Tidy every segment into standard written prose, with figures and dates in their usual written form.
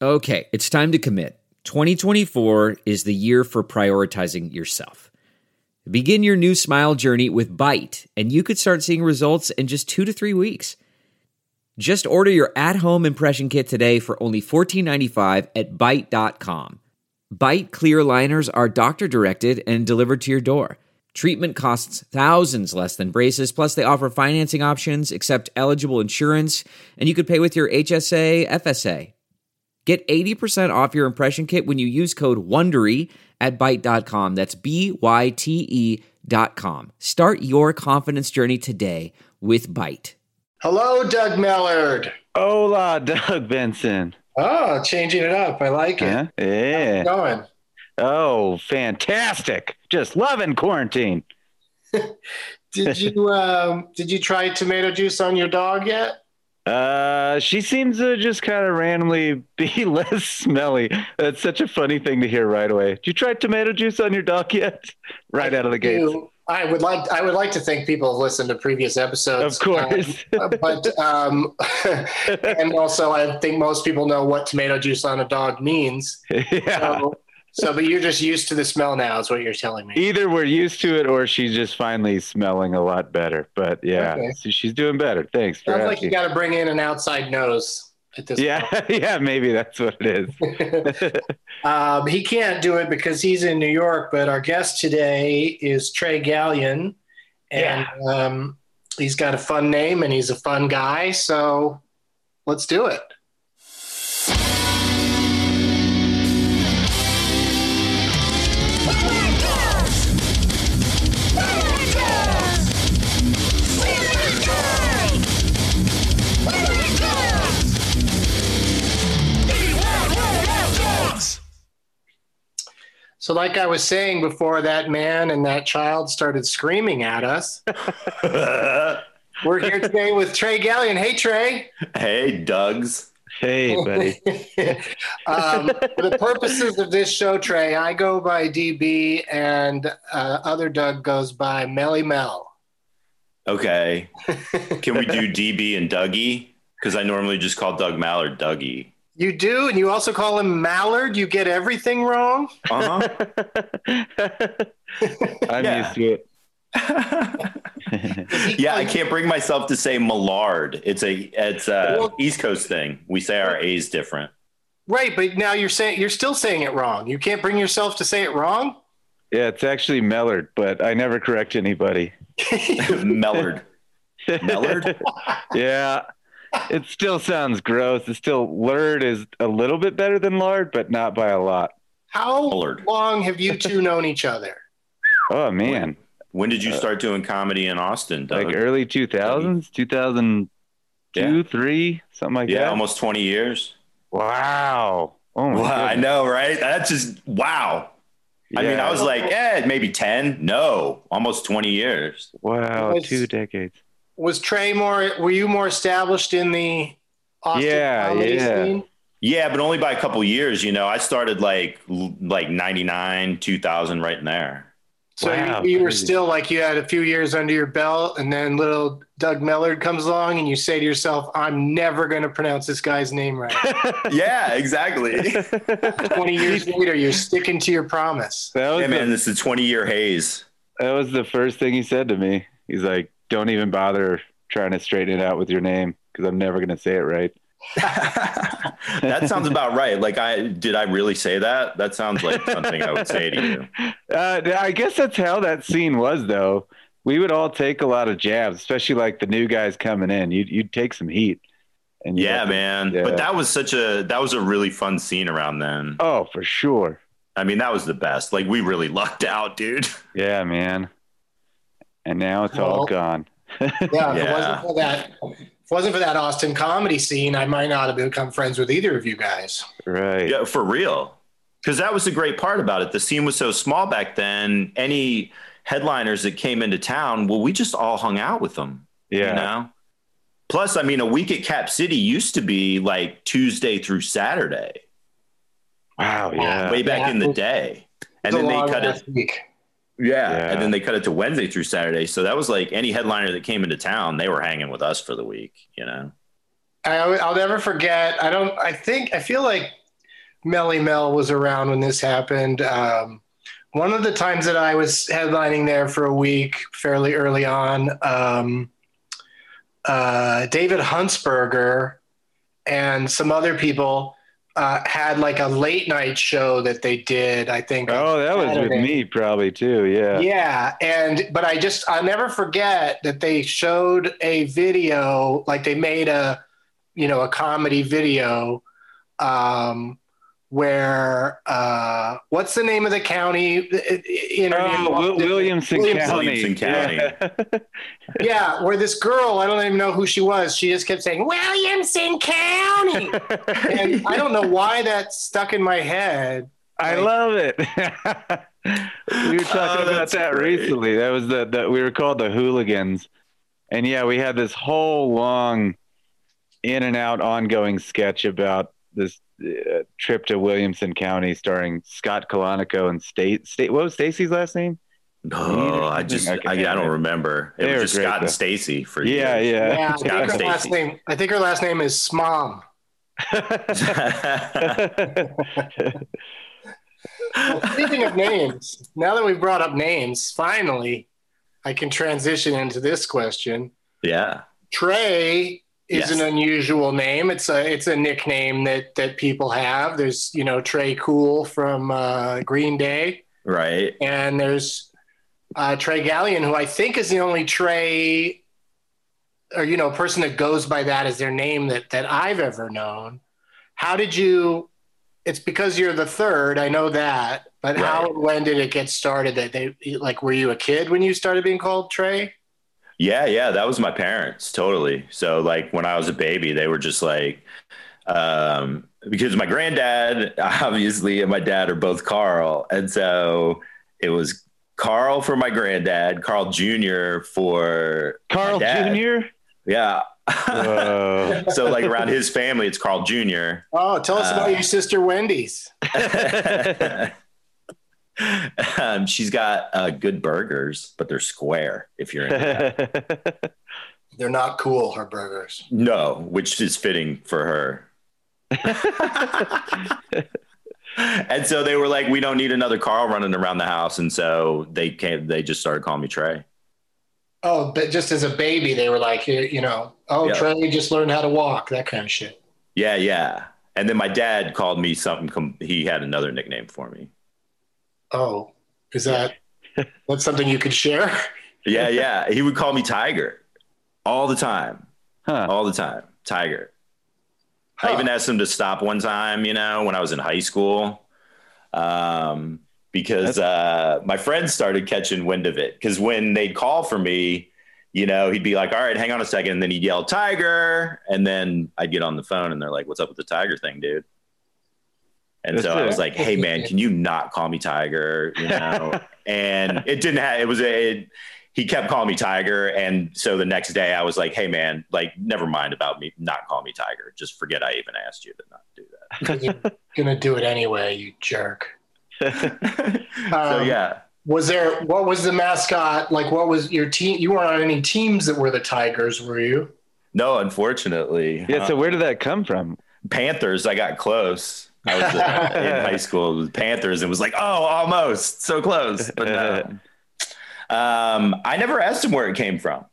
Okay, it's time to commit. 2024 is the year for prioritizing yourself. Begin your new smile journey with Byte, and you could start seeing results in just 2 to 3 weeks. Just order your at-home impression kit today for only $14.95 at Byte.com. Byte clear liners are doctor-directed and delivered to your door. Treatment costs thousands less than braces, plus they offer financing options, accept eligible insurance, and you could pay with your HSA, FSA. Get 80% off your impression kit when you use code WONDERY at Byte.com. That's BYTE.com. Start your confidence journey today with Byte. Hello, Doug Mellard. Hola, Doug Benson. Oh, changing it up. I like it. Yeah. How's it going? Oh, fantastic. Just loving quarantine. Did you try tomato juice on your dog yet? She seems to just kind of randomly be less smelly. That's such a funny thing to hear right away. Did you try tomato juice on your dog yet? Right out of the gate. I would like to think people have listened to previous episodes. Of course. But and also I think most people know what tomato juice on a dog means. Yeah. But you're just used to the smell now is what you're telling me. Either we're used to it or she's just finally smelling a lot better. But yeah, okay. So she's doing better. Thanks for Sounds asking. like you got to bring in an outside nose at this point. Yeah, maybe that's what it is. He can't do it because he's in New York, but our guest today is Trey Gallion, and he's got a fun name and he's a fun guy, so let's do it. So like I was saying before that man and that child started screaming at us, we're here today with Trey Gallion. Hey, Trey. Hey, Dougs. Hey, buddy. For the purposes of this show, Trey, I go by DB and other Doug goes by Melly Mel. Okay. Can we do DB and Dougie? Because I normally just call Doug Mallard Dougie. You do? And you also call him Mallard? You get everything wrong? Uh-huh. I'm used to it. Yeah, I can't bring myself to say Millard. It's a East Coast thing. We say our A's different. Right, but now you're still saying it wrong. You can't bring yourself to say it wrong? Yeah, it's actually Mellard, but I never correct anybody. Mellard. Mellard? Yeah. It still sounds gross. Lard is a little bit better than lard, but not by a lot. How long have you two known each other? Oh, man. When did you start doing comedy in Austin, Doug? Like early 2000s, 2002, 3, something like that. Yeah, almost 20 years. Wow. Oh, my God. I know, right? That's just, wow. Yeah. I mean, I was like, maybe 10. No, almost 20 years. Wow, 2 decades. Was Trey were you more established in the Austin comedy scene? Yeah, but only by a couple years, I started like 99, 2000 right in there. So you were still like you had a few years under your belt and then little Doug Mellard comes along and you say to yourself, I'm never going to pronounce this guy's name right. Yeah, exactly. 20 years later, you're sticking to your promise. This is a 20-year haze. That was the first thing he said to me. He's like, don't even bother trying to straighten it out with your name because I'm never going to say it right. That sounds about right. Like, did I really say that? That sounds like something I would say to you. I guess that's how that scene was, though. We would all take a lot of jabs, especially like the new guys coming in. You'd take some heat. And man. Yeah. But that was a really fun scene around then. Oh, for sure. I mean, that was the best. Like, we really lucked out, dude. Yeah, man. And now it's all gone. If it wasn't for that Austin comedy scene, I might not have become friends with either of you guys. Right. Yeah, for real. Because that was the great part about it. The scene was so small back then. Any headliners that came into town, we just all hung out with them. Yeah. Plus, I mean, a week at Cap City used to be like Tuesday through Saturday. Wow. Yeah. Way back in the day. And then they cut it. Week. Yeah. And then they cut it to Wednesday through Saturday. So that was like any headliner that came into town, they were hanging with us for the week, I'll never forget. I feel like Melly Mel was around when this happened. One of the times that I was headlining there for a week, fairly early on, David Huntsberger and some other people had like a late night show that they did, I think. Oh, that was with me probably too. Yeah. Yeah. But I'll never forget that they showed a video, like they made a comedy video, where, what's the name of the county? Williamson County. Yeah, where this girl, I don't even know who she was. She just kept saying, Williamson County. And I don't know why that stuck in my head. I love it. We were talking about that recently. That was we were called the Hooligans. And yeah, we had this whole long in and out ongoing sketch about this trip to Williamson County starring Scott Kalanick and what was Stacy's last name? Oh, I don't remember. It was just Scott and Stacy for years. Yeah. I think her last name is Smom. Well, speaking of names, now that we've brought up names, finally I can transition into this question. Yeah. Trey is an unusual name. It's a nickname that people have. There's, Trey Cool from Green Day. Right. And there's Trey Gallion, who I think is the only Trey or, person that goes by that as their name that I've ever known. How did you, it's because you're the third, I know that, but right. How and when did it get started that were you a kid when you started being called Trey? Yeah, that was my parents, totally. So like when I was a baby, they were just like, because my granddad, obviously, and my dad are both Carl. And so it was Carl for my granddad, Carl Jr. for Carl Jr.? Yeah. So like around his family, it's Carl Jr. Oh, tell us about your sister Wendy's. She's got good burgers, but they're square if you're into that. They're not cool, her burgers. No, which is fitting for her. And so they were like, we don't need another Carl running around the house. And so they just started calling me Trey. Oh, but just as a baby, they were like, Trey just learned how to walk, that kind of shit. Yeah. And then my dad called me something. He had another nickname for me. Oh, is that's something you could share? Yeah. He would call me Tiger all the time. All the time. Tiger. I even asked him to stop one time, when I was in high school, because my friends started catching wind of it. Because when they'd call for me, he'd be like, all right, hang on a second. And then he'd yell Tiger. And then I'd get on the phone and they're like, what's up with the Tiger thing, dude? And so I was like, hey, man, can you not call me Tiger? And it didn't have, he kept calling me Tiger. And so the next day I was like, hey, man, never mind about me not calling me Tiger. Just forget I even asked you to not do that. You're going to do it anyway, you jerk. So, yeah. What was the mascot? What was your team? You weren't on any teams that were the Tigers, were you? No, unfortunately. Yeah. So where did that come from? Panthers. I got close. I was in high school with Panthers and was like, oh, almost so close. But no. I never asked him where it came from.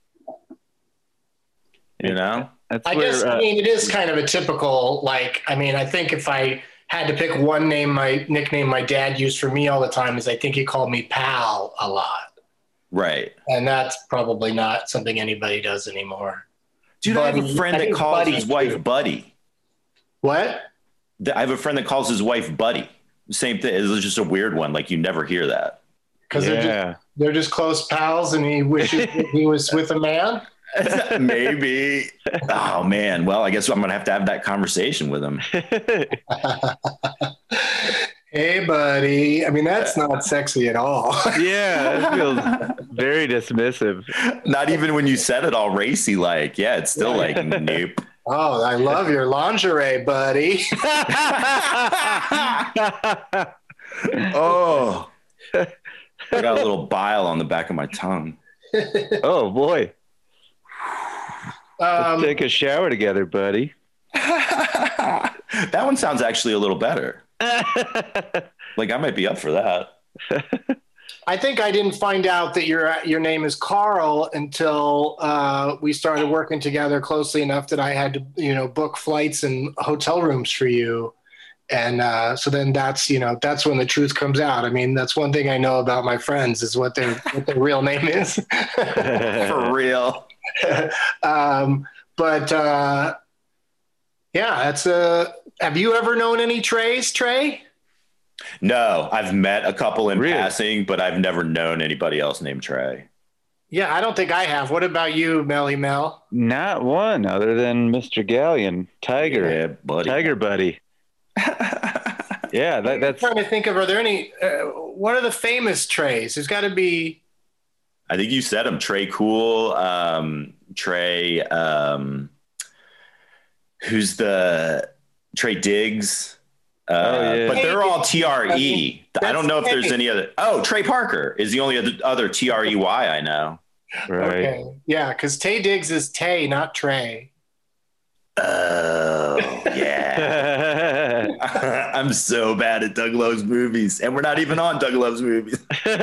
I guess it is kind of a typical, I think if I had to pick one nickname my dad used for me all the time is I think he called me Pal a lot. Right. And that's probably not something anybody does anymore. Dude, I have a friend that calls his wife Buddy. What? I have a friend that calls his wife Buddy. Same thing. It's just a weird one. You never hear that. Because they're just close pals and he wishes he was with a man? Maybe. Oh, man. Well, I guess I'm going to have that conversation with him. Hey, buddy. That's not sexy at all. Yeah, it feels very dismissive. Not even when you said it all racy Yeah, it's still nope. Oh, I love your lingerie, buddy. Oh, I got a little bile on the back of my tongue. Oh, boy. Let's take a shower together, buddy. That one sounds actually a little better. Like, I might be up for that. I think I didn't find out that your name is Carl until we started working together closely enough that I had to, book flights and hotel rooms for you. And so then that's when the truth comes out. I mean, that's one thing I know about my friends is what their real name is. For real. Yeah, have you ever known any Treys, Trey? No, I've met a couple in passing, but I've never known anybody else named Trey. Yeah, I don't think I have. What about you, Melly Mel? Not one other than Mr. Gallion, Tiger. Yeah, buddy. Tiger buddy. Yeah, that's. I'm trying to think of, are there any, what are the famous Treys? There's got to be. I think you said them. Trey Cool, Trey, who's the Trey Diggs. Yeah. But they're all TRE. I don't know if there's any other. Oh, Trey Parker is the only other TREY I know. Right. Okay. Yeah, because Tay Diggs is Tay, not Trey. Oh, yeah. I'm so bad at Doug Love's movies, and we're not even on Doug Love's movies.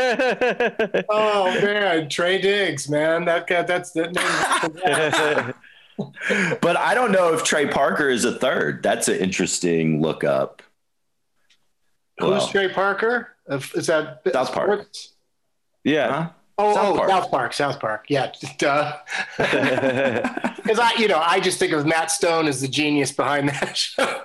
Oh man, Trey Diggs, man, that's the name. But I don't know if Trey Parker is a third. That's an interesting look up. Who's Trey Parker? Is that South Park? Yeah. Huh? South Park. Yeah, duh. Because I just think of Matt Stone as the genius behind that show.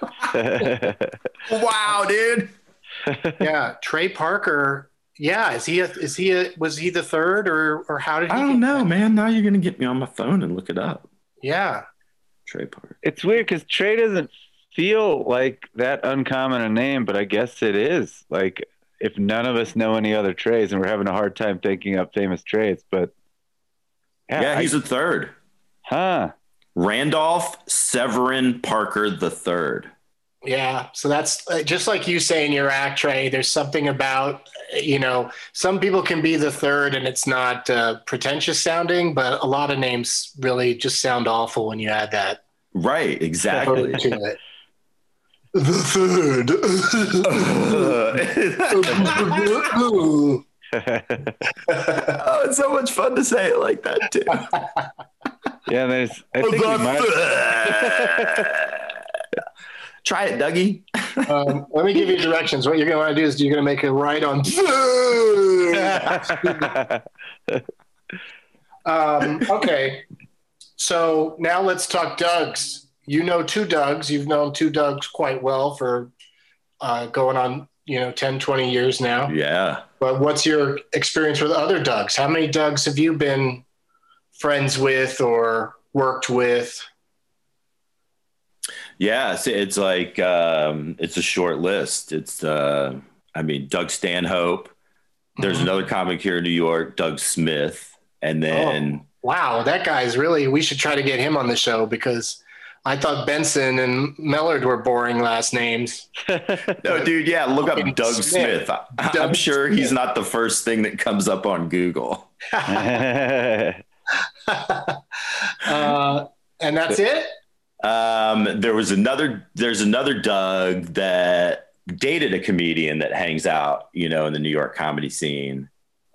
Wow, dude. Yeah, Trey Parker. Yeah, was he the third or how did he? I don't know, man. Now you're gonna get me on my phone and look it up. Yeah, Trey Parker. It's weird because Trey doesn't feel like that uncommon a name, but I guess it is. Like, if none of us know any other Treys, and we're having a hard time thinking up famous Treys, but yeah, he's a third. Huh? Randolph Severin Parker the third. Yeah, so that's just like you say in your act, Trey. There's something about, some people can be the third and it's not pretentious sounding, but a lot of names really just sound awful when you add that. Right, exactly. To it. The third. Oh, it's so much fun to say it like that too. Yeah, I think we might. Try it, Dougie. Let me give you directions. What you're going to want to do is you're going to make a right on. Okay. So now let's talk Dougs. You know two Dougs. You've known two Dougs quite well for going on, 10, 20 years now. Yeah. But what's your experience with other Dougs? How many Dougs have you been friends with or worked with? Yeah, it's like it's a short list. It's Doug Stanhope. There's another comic here in New York, Doug Smith, and then wow, that guy's really. We should try to get him on the show because I thought Benson and Mellard were boring last names. No, dude, yeah, look up Doug Smith. I'm sure he's not the first thing that comes up on Google. And that's it. There's another Doug that dated a comedian that hangs out, in the New York comedy scene.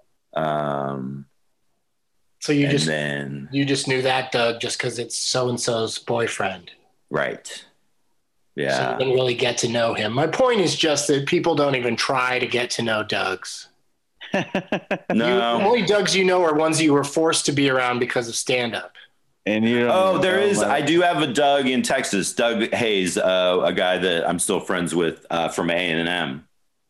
So you just knew that Doug just because it's so-and-so's boyfriend. Right. Yeah. So you didn't really get to know him. My point is just that people don't even try to get to know Dougs. No. The only Dougs you know are ones you were forced to be around because of stand-up. And there is. I do have a Doug in Texas, Doug Hayes, a guy that I'm still friends with from A&M.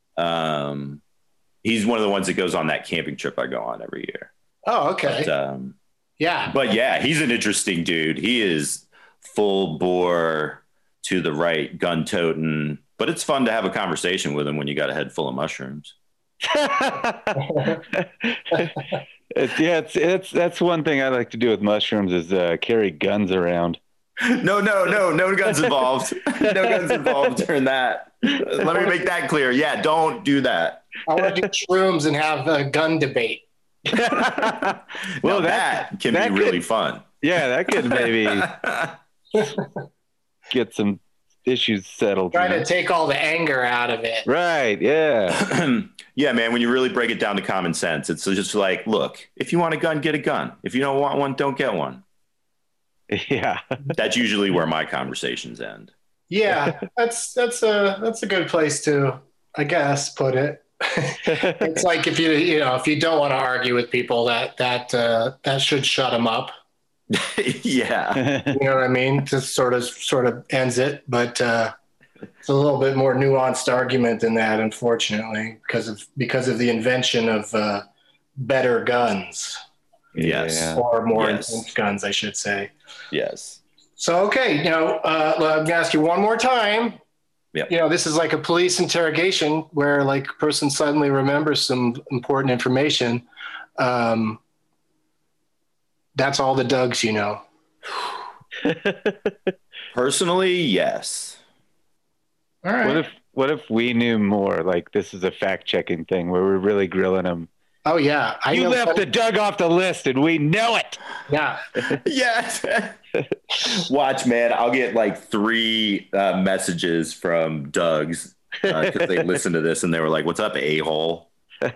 He's one of the ones that goes on that camping trip I go on every year. Oh, okay. Yeah. But yeah, he's an interesting dude. He is full bore to the right, gun toting. But it's fun to have a conversation with him when you got a head full of mushrooms. That's one thing I like to do with mushrooms is carry guns around. No guns involved. No guns involved during that. Let me make that clear. Yeah, don't do that. I want to do shrooms and have a gun debate. Well, that can be really fun. Yeah, that could maybe get some issues settled. Trying to take all the anger out of it. Right. Yeah. Yeah, man, when you really break it down to common sense, it's just like, look, if you want a gun, get a gun. If you don't want one, don't get one. Yeah. That's usually where my conversations end. Yeah, that's a good place to, I guess, put it. It's like if you don't want to argue with people, that should shut them up. Yeah. You know what I mean? Just sort of ends it, but it's a little bit more nuanced argument than that, unfortunately, because of the invention of better guns. Yes. Or more intense guns, I should say. Yes. So, okay, let me ask you one more time. Yep. This is like a police interrogation where like a person suddenly remembers some important information. That's all the Dougs you know. Personally, yes. All right. What if we knew more? Like this is a fact-checking thing where we're really grilling them. Oh yeah, You left the Doug off the list, and we know it. Yeah. Yes. Watch, man. I'll get like 3 messages from Doug's because they listened to this and they were like, "What's up, a-hole?"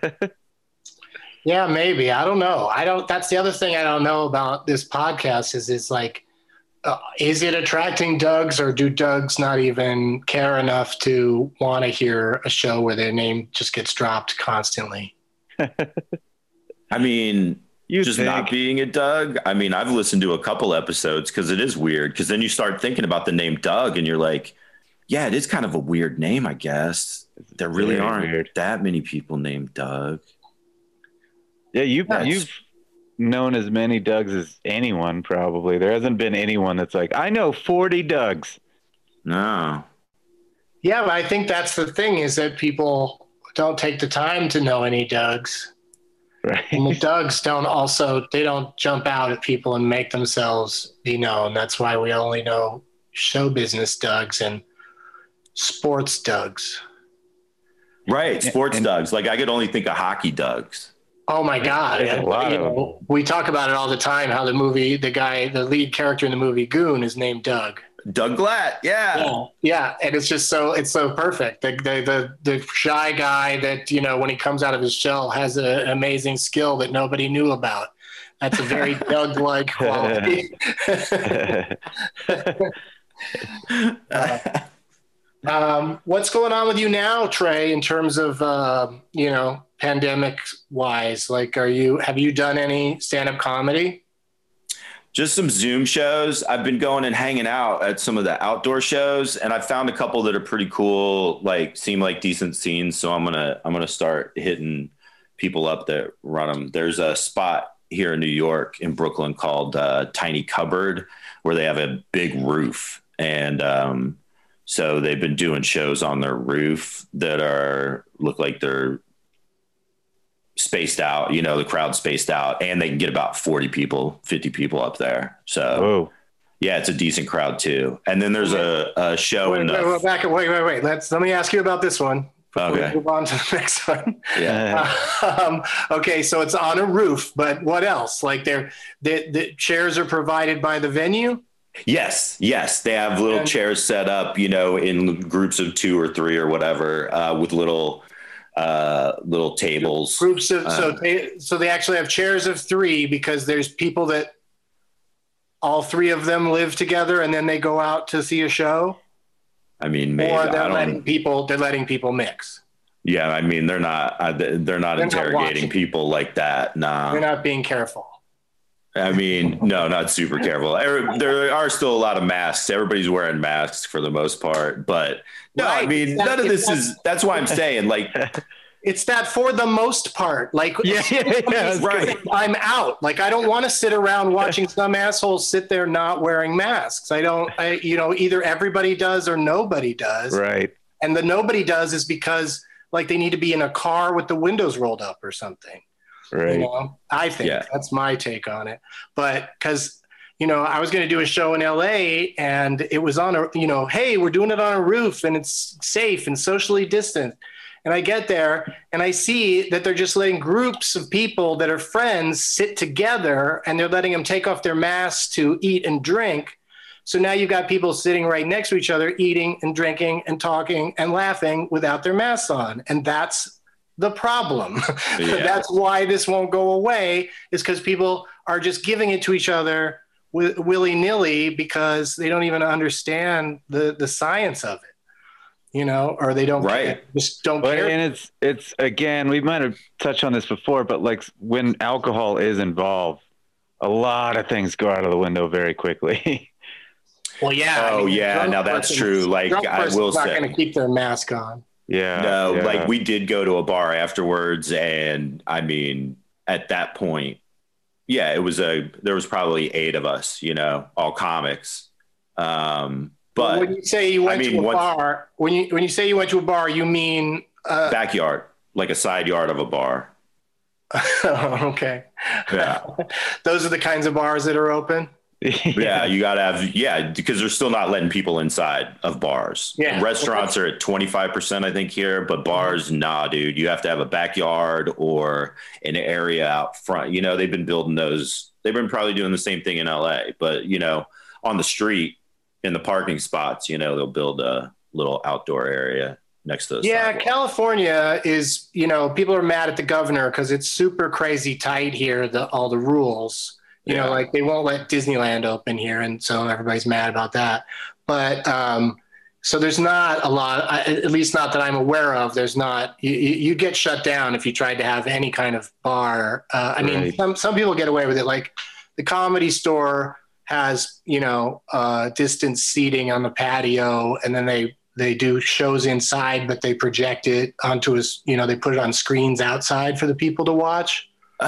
Yeah, maybe. I don't know. That's the other thing I don't know about this podcast is like, is it attracting Dougs, or do Dougs not even care enough to want to hear a show where their name just gets dropped constantly? I mean, not being a Doug. I mean, I've listened to a couple episodes because it is weird. Because then you start thinking about the name Doug, and you're like, yeah, it is kind of a weird name, I guess. There really aren't that many people named Doug. Yeah, you've known as many Dougs as anyone, probably. There hasn't been anyone that's like, I know 40 Dougs. No. Yeah, but I think that's the thing, is that people don't take the time to know any Dougs. Right. And the Dougs don't jump out at people and make themselves be known. That's why we only know show business Dougs and sports Dougs. Right, sports Dougs. Like I could only think of hockey Dougs. Oh my God. We talk about it all the time, how the lead character in the movie Goon is named Doug. Doug Glatt, yeah. Yeah, and it's so perfect. The shy guy that, when he comes out of his shell has an amazing skill that nobody knew about. That's a very Doug-like quality. What's going on with you now, Trey, in terms of, pandemic wise? Like, have you done any stand-up comedy? Just some Zoom shows. I've been going and hanging out at some of the outdoor shows, and I found a couple that are pretty cool, like seem like decent scenes. So I'm gonna start hitting people up that run them. There's a spot here in New York, in Brooklyn, called Tiny Cupboard, where they have a big roof, and so they've been doing shows on their roof that look like they're spaced out, the crowd spaced out, and they can get about 40 people, 50 people up there. So yeah, it's a decent crowd too. And then there's a show wait. Let me ask you about this one. Okay. We move on to the next one. Yeah. Okay. So it's on a roof, but what else? Like the chairs are provided by the venue? Yes. They have little chairs set up, in groups of 2 or 3 or whatever, with little tables. Groups of so they actually have chairs of 3 because there's people that all 3 of them live together and then they go out to see a show. I mean, maybe, or they're letting people mix. Yeah, I mean, they're not interrogating people like that. Nah, they're not being careful. I mean, no, not super careful. There are still a lot of masks. Everybody's wearing masks for the most part, but no, right. I mean, that's why I'm saying, like, it's that for the most part, like, right. I'm out. Like, I don't want to sit around watching some assholes sit there not wearing masks. Either everybody does or nobody does. Right. And the nobody does is because like they need to be in a car with the windows rolled up or something. Right. I think that's my take on it. But because, I was going to do a show in LA and it was on hey, we're doing it on a roof and it's safe and socially distant. And I get there and I see that they're just letting groups of people that are friends sit together and they're letting them take off their masks to eat and drink. So now you've got people sitting right next to each other, eating and drinking and talking and laughing without their masks on. And that's the problem. Yeah. That's why this won't go away, is because people are just giving it to each other willy-nilly because they don't even understand the science of it, or they don't just don't care. And it's again, we might have touched on this before, but like when alcohol is involved, a lot of things go out of the window very quickly. Well, yeah. Oh, yeah. Now that's true. Like, I will say, not going to keep their mask on. Yeah. No, like we did go to a bar afterwards, and I mean, at that point, yeah, there was probably 8 of us, all comics. But when you say you went to a bar, when you say you went to a bar, you mean backyard, like a side yard of a bar. Okay. Yeah. Those are the kinds of bars that are open. Yeah, you got to have, because they're still not letting people inside of bars. Yeah. Restaurants are at 25%, I think, here, but bars, nah, dude. You have to have a backyard or an area out front. They've been building those. They've been probably doing the same thing in LA, but, on the street, in the parking spots, they'll build a little outdoor area next to the sidewalk. California is, people are mad at the governor because it's super crazy tight here, all the rules. Like they won't let Disneyland open here. And so everybody's mad about that. But so there's not a lot, at least not that I'm aware of. There's not, you get shut down if you tried to have any kind of bar. I mean, some people get away with it. Like the Comedy Store has, distance seating on the patio, and then they do shows inside, but they project it onto they put it on screens outside for the people to watch.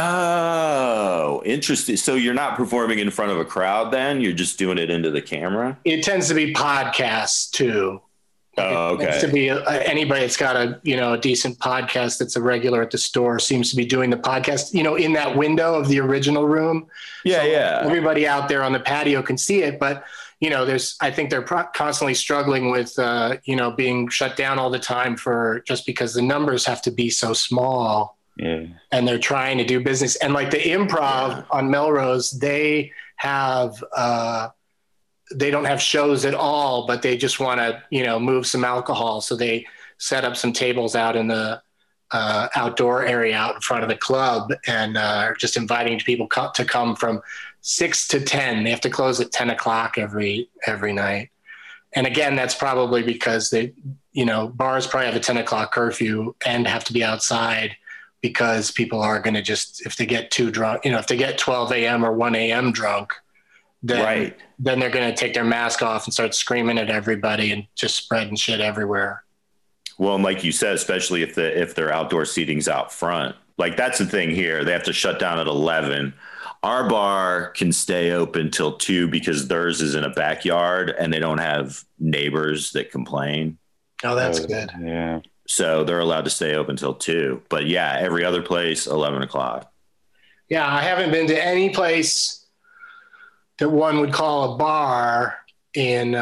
Oh, interesting. So you're not performing in front of a crowd then? You're just doing it into the camera? It tends to be podcasts too. Oh, okay. It tends to be anybody that's got a decent podcast that's a regular at the store seems to be doing the podcast, in that window of the original room. Yeah, so yeah. Everybody out there on the patio can see it, but I think they're constantly struggling with, being shut down all the time just because the numbers have to be so small. Yeah. And they're trying to do business. And like the Improv on Melrose, they have, they don't have shows at all, but they just want to, move some alcohol. So they set up some tables out in the outdoor area out in front of the club, and just inviting people to come from 6 to 10. They have to close at 10 o'clock every night. And again, that's probably because bars probably have a 10 o'clock curfew and have to be outside, because people are going to just, if they get too drunk, if they get 12 a.m. or 1 a.m. drunk, then they're going to take their mask off and start screaming at everybody and just spreading shit everywhere. Well, and like you said, especially if their outdoor seating's out front, like that's the thing here. They have to shut down at 11. Our bar can stay open till 2 because theirs is in a backyard and they don't have neighbors that complain. Oh, that's good. Yeah. So they're allowed to stay open till 2. But yeah, every other place, 11 o'clock. Yeah, I haven't been to any place that one would call a bar in,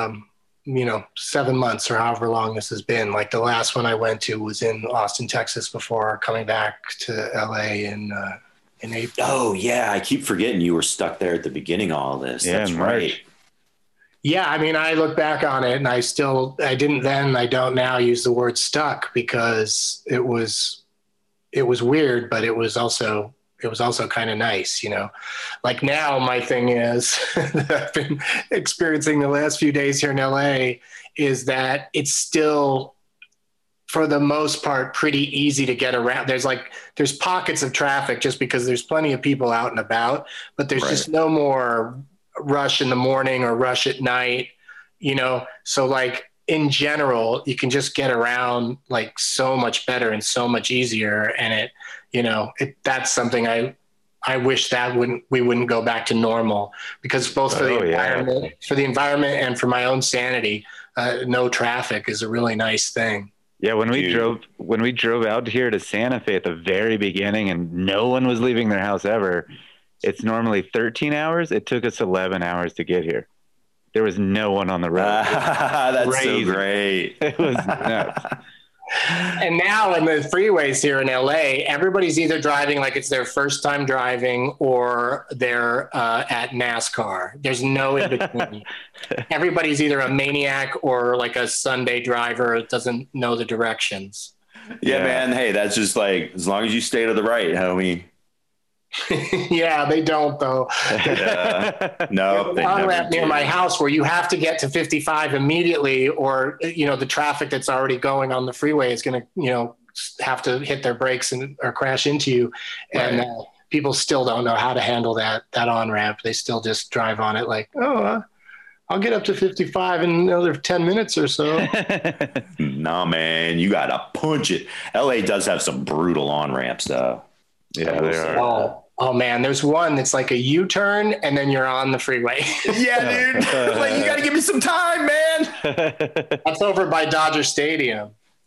7 months or however long this has been. Like the last one I went to was in Austin, Texas, before coming back to LA in April. Oh, yeah. I keep forgetting you were stuck there at the beginning of all this. Yeah, that's right. Yeah, I mean, I look back on it and I didn't then, I don't now use the word stuck, because it was weird, but it was also kind of nice, Like now my thing is that I've been experiencing the last few days here in LA is that it's still, for the most part, pretty easy to get around. There's pockets of traffic just because there's plenty of people out and about, but there's just no more rush in the morning or rush at night, so like in general you can just get around like so much better and so much easier, and that's something I wish that we wouldn't go back to normal, because both for the environment and for my own sanity, no traffic is a really nice thing. Yeah, when we drove out here to Santa Fe at the very beginning and no one was leaving their house ever, it's normally 13 hours. It took us 11 hours to get here. There was no one on the road. That's crazy. So great. It was nuts. And now in the freeways here in LA, everybody's either driving like it's their first time driving or they're at NASCAR. There's no in between. Everybody's either a maniac or like a Sunday driver that doesn't know the directions. Yeah, man. Hey, that's just like, as long as you stay to the right, homie. Yeah, they don't though. No, There's an on-ramp near my house where you have to get to 55 immediately, or the traffic that's already going on the freeway is going to have to hit their brakes or crash into you. And Right. People still don't know how to handle that on-ramp. They still just drive on it like, I'll get up to 55 in another 10 minutes or so. Nah, man, you gotta punch it. LA does have some brutal on ramps, though. Yeah, they are. Oh man, there's one that's like a U-turn and then you're on the freeway. Yeah, dude. Like, you gotta give me some time, man. That's over by Dodger Stadium.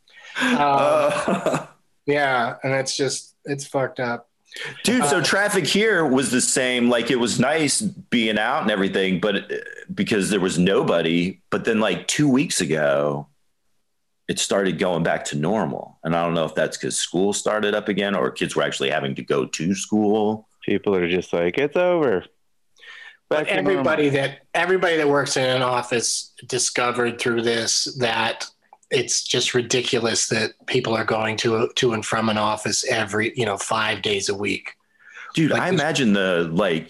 Yeah, and it's fucked up. Dude, so traffic here was the same. Like, it was nice being out and everything, but because there was nobody. But then, like 2 weeks ago, it started going back to normal. And I don't know if that's because school started up again or kids were actually having to go to school. People are just like, it's over. But everybody that works in an office discovered through this that it's just ridiculous that people are going to and from an office every 5 days a week. Dude, I imagine the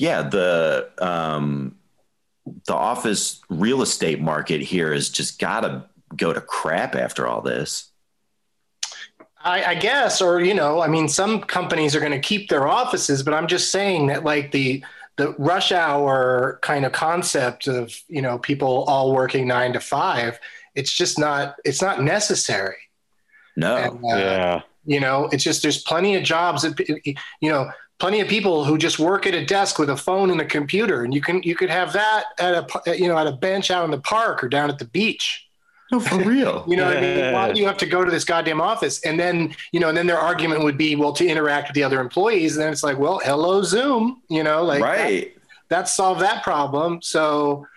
office real estate market here has just got to go to crap after all this. I guess, or, some companies are going to keep their offices, but I'm just saying that like the rush hour kind of concept of, people all working 9 to 5, it's not necessary. No. And, it's just, there's plenty of jobs that, plenty of people who just work at a desk with a phone and a computer, and you could have that at a bench out in the park or down at the beach. No, for real. What I mean? Why do you have to go to this goddamn office? And then, and then their argument would be, well, to interact with the other employees. And then it's like, well, hello, Zoom, right. That solved that problem. So,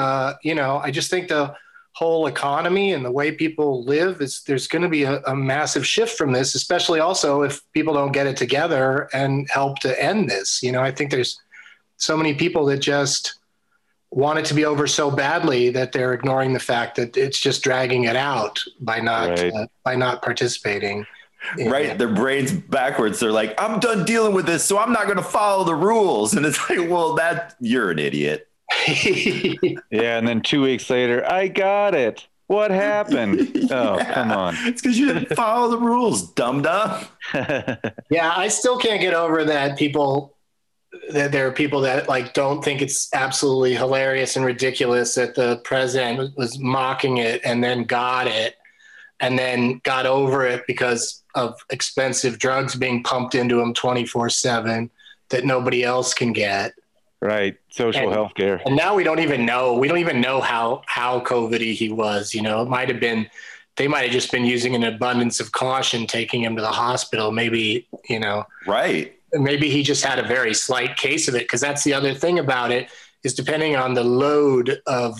I just think the whole economy and the way people live there's going to be a massive shift from this, especially also if people don't get it together and help to end this. I think there's so many people that just want it to be over so badly that they're ignoring the fact that it's just dragging it out by not participating. Right. Their brains backwards. They're like, I'm done dealing with this, so I'm not going to follow the rules. And it's like, well, you're an idiot. Yeah. And then 2 weeks later, I got it. What happened? Oh, come on. It's because you didn't follow the rules, dum-dum. Yeah. I still can't get over that there are people that like don't think it's absolutely hilarious and ridiculous that the president was mocking it and then got it and then got over it because of expensive drugs being pumped into him 24/7 that nobody else can get. Right. Social health care. And now we don't even know how COVID-y he was. It might have been, they might have just been using an abundance of caution, taking him to the hospital. Maybe, Right. Maybe he just had a very slight case of it, because that's the other thing about it is depending on the load of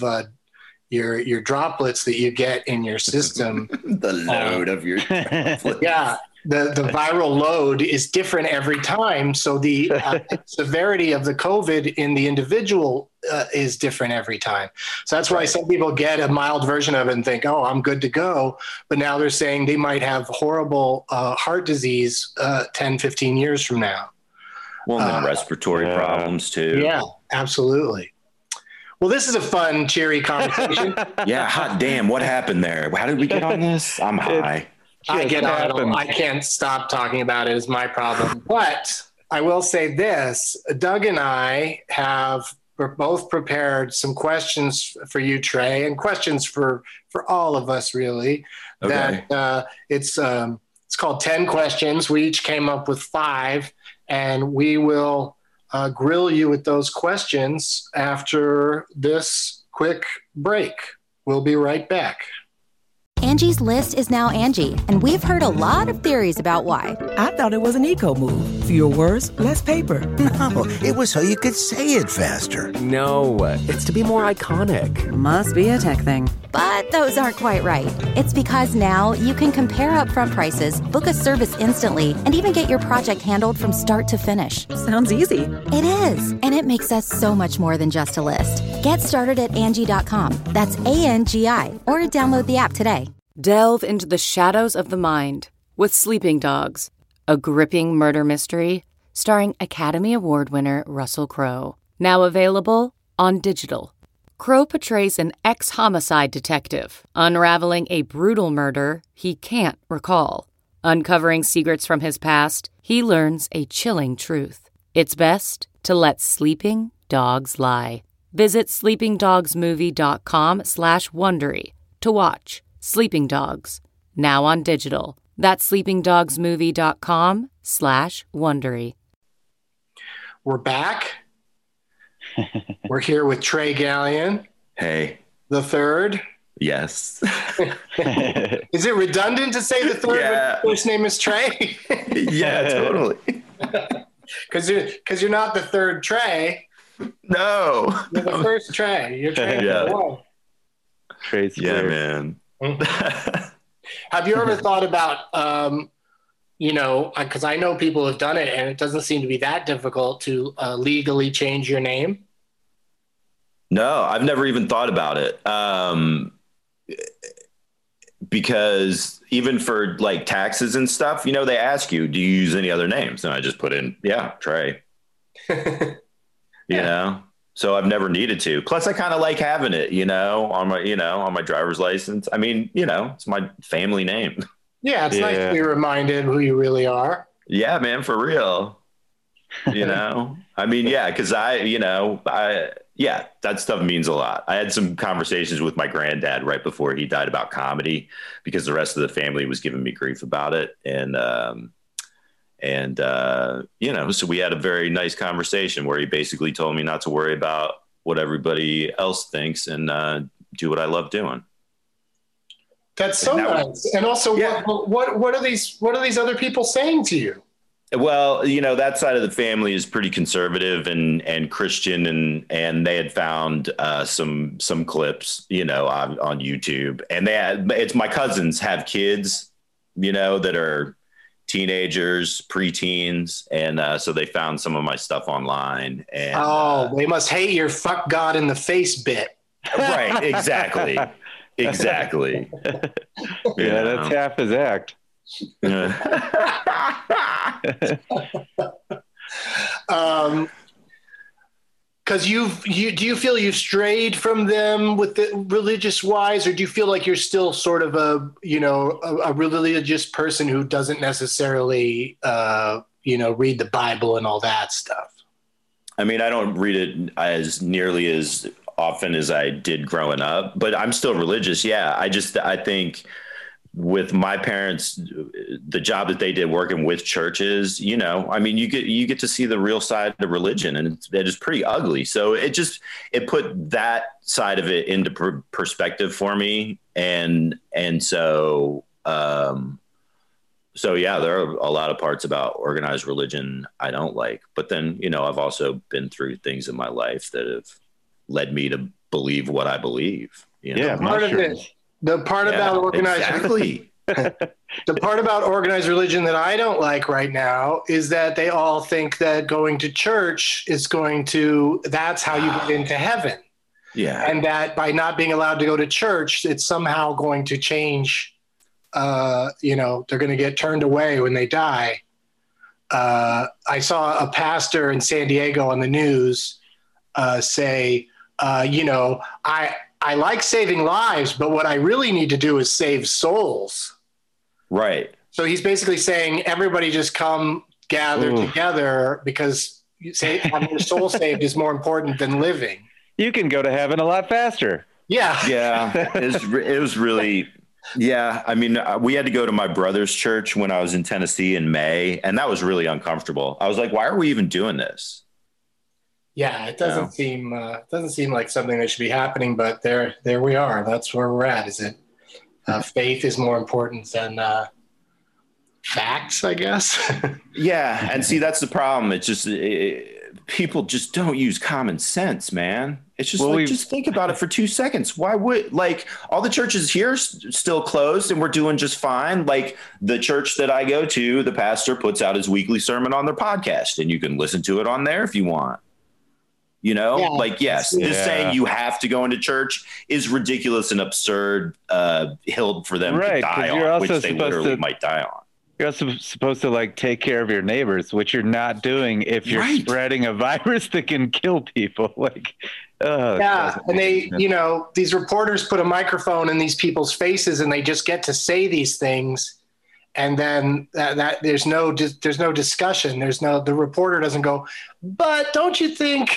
your droplets that you get in your system. The load of your droplets. Yeah, the viral load is different every time. So the severity of the COVID in the individual is different every time. So that's why some people get a mild version of it and think, oh, I'm good to go. But now they're saying they might have horrible heart disease 10, 15 years from now. Well, and then respiratory problems too. Yeah, absolutely. Well, this is a fun, cheery conversation. Yeah, hot damn, what happened there? How did we get on this? I'm high. I get on it. I can't stop talking about it. It's my problem. But I will say this. Doug and I we're both prepared some questions for you, Trey, and questions for all of us, really. Okay. That it's called 10 questions. We each came up with 5, and we will grill you with those questions after this quick break. We'll be right back. Angie's List is now Angie, and we've heard a lot of theories about why. I thought it was an eco move. Fewer words, less paper. No, it was so you could say it faster. No, it's to be more iconic. Must be a tech thing. But those aren't quite right. It's because now you can compare upfront prices, book a service instantly, and even get your project handled from start to finish. Sounds easy. It is, and it makes us so much more than just a list. Get started at Angie.com. That's ANGI, or download the app today. Delve into the shadows of the mind with Sleeping Dogs, a gripping murder mystery starring Academy Award winner Russell Crowe. Now available on digital. Crowe portrays an ex-homicide detective unraveling a brutal murder he can't recall. Uncovering secrets from his past, he learns a chilling truth. It's best to let sleeping dogs lie. Visit sleepingdogsmovie.com/Wondery to watch Sleeping Dogs, now on digital. That's sleepingdogsmovie.com/Wondery. We're back. We're here with Trey Gallion. Hey. The third. Yes. Is it redundant to say the third when your first name is Trey? Yeah, totally. Because you're not the third Trey. No. You're the first Trey. You're Trey number one. Trey's man. Have you ever thought about, because I know people have done it and it doesn't seem to be that difficult to legally change your name? No, I've never even thought about it. Because even for like taxes and stuff, they ask you, do you use any other names? And I just put in, Trey. You know? So I've never needed to. Plus, I kind of like having it, on my driver's license. I mean, it's my family name. Yeah, it's nice to be reminded who you really are. Yeah, man, for real. I mean, because that stuff means a lot. I had some conversations with my granddad right before he died about comedy because the rest of the family was giving me grief about it. So we had a very nice conversation where he basically told me not to worry about what everybody else thinks and do what I love doing. That's so nice. And also, what are these other people saying to you? Well, that side of the family is pretty conservative and Christian, and they had found some clips, on YouTube, and it's my cousins have kids, that are teenagers, preteens, and so they found some of my stuff online. And they must hate your "fuck God in the face" bit. Right? Exactly. Exactly. That's half his act. Because do you feel you've strayed from them with the religious wise, or do you feel like you're still sort of a religious person who doesn't necessarily read the Bible and all that stuff? I mean, I don't read it as nearly as often as I did growing up, but I'm still religious. Yeah. I think with my parents, the job that they did working with churches, I mean, you get to see the real side of religion, and it is pretty ugly. So it put that side of it into perspective for me. And so there are a lot of parts about organized religion I don't like, but then, I've also been through things in my life that have led me to believe what I believe. Part of it. The part about organized the part about organized religion that I don't like right now is that they all think that going to church that's how you get into heaven. Yeah. And that by not being allowed to go to church, it's somehow going to change. They're going to get turned away when they die. I saw a pastor in San Diego on the news say, I like saving lives, but what I really need to do is save souls. Right. So he's basically saying everybody just come gather together because having your soul saved is more important than living. You can go to heaven a lot faster. Yeah. Yeah. It was really, I mean, we had to go to my brother's church when I was in Tennessee in May, and that was really uncomfortable. I was like, why are we even doing this? Yeah, it doesn't seem like something that should be happening, but there we are. That's where we're at. Is it faith is more important than facts, I guess. Yeah. And see, that's the problem. It's just people just don't use common sense, man. It's just just think about it for 2 seconds. Why would all the churches here still closed and we're doing just fine? Like the church that I go to, the pastor puts out his weekly sermon on their podcast and you can listen to it on there if you want. Yes, this saying you have to go into church is ridiculous and absurd hill for them to die on, which they literally might die on. You're also supposed to take care of your neighbors, which you're not doing if you're spreading a virus that can kill people. And they, these reporters put a microphone in these people's faces, and they just get to say these things, and then that there's no discussion. The reporter doesn't go, but don't you think,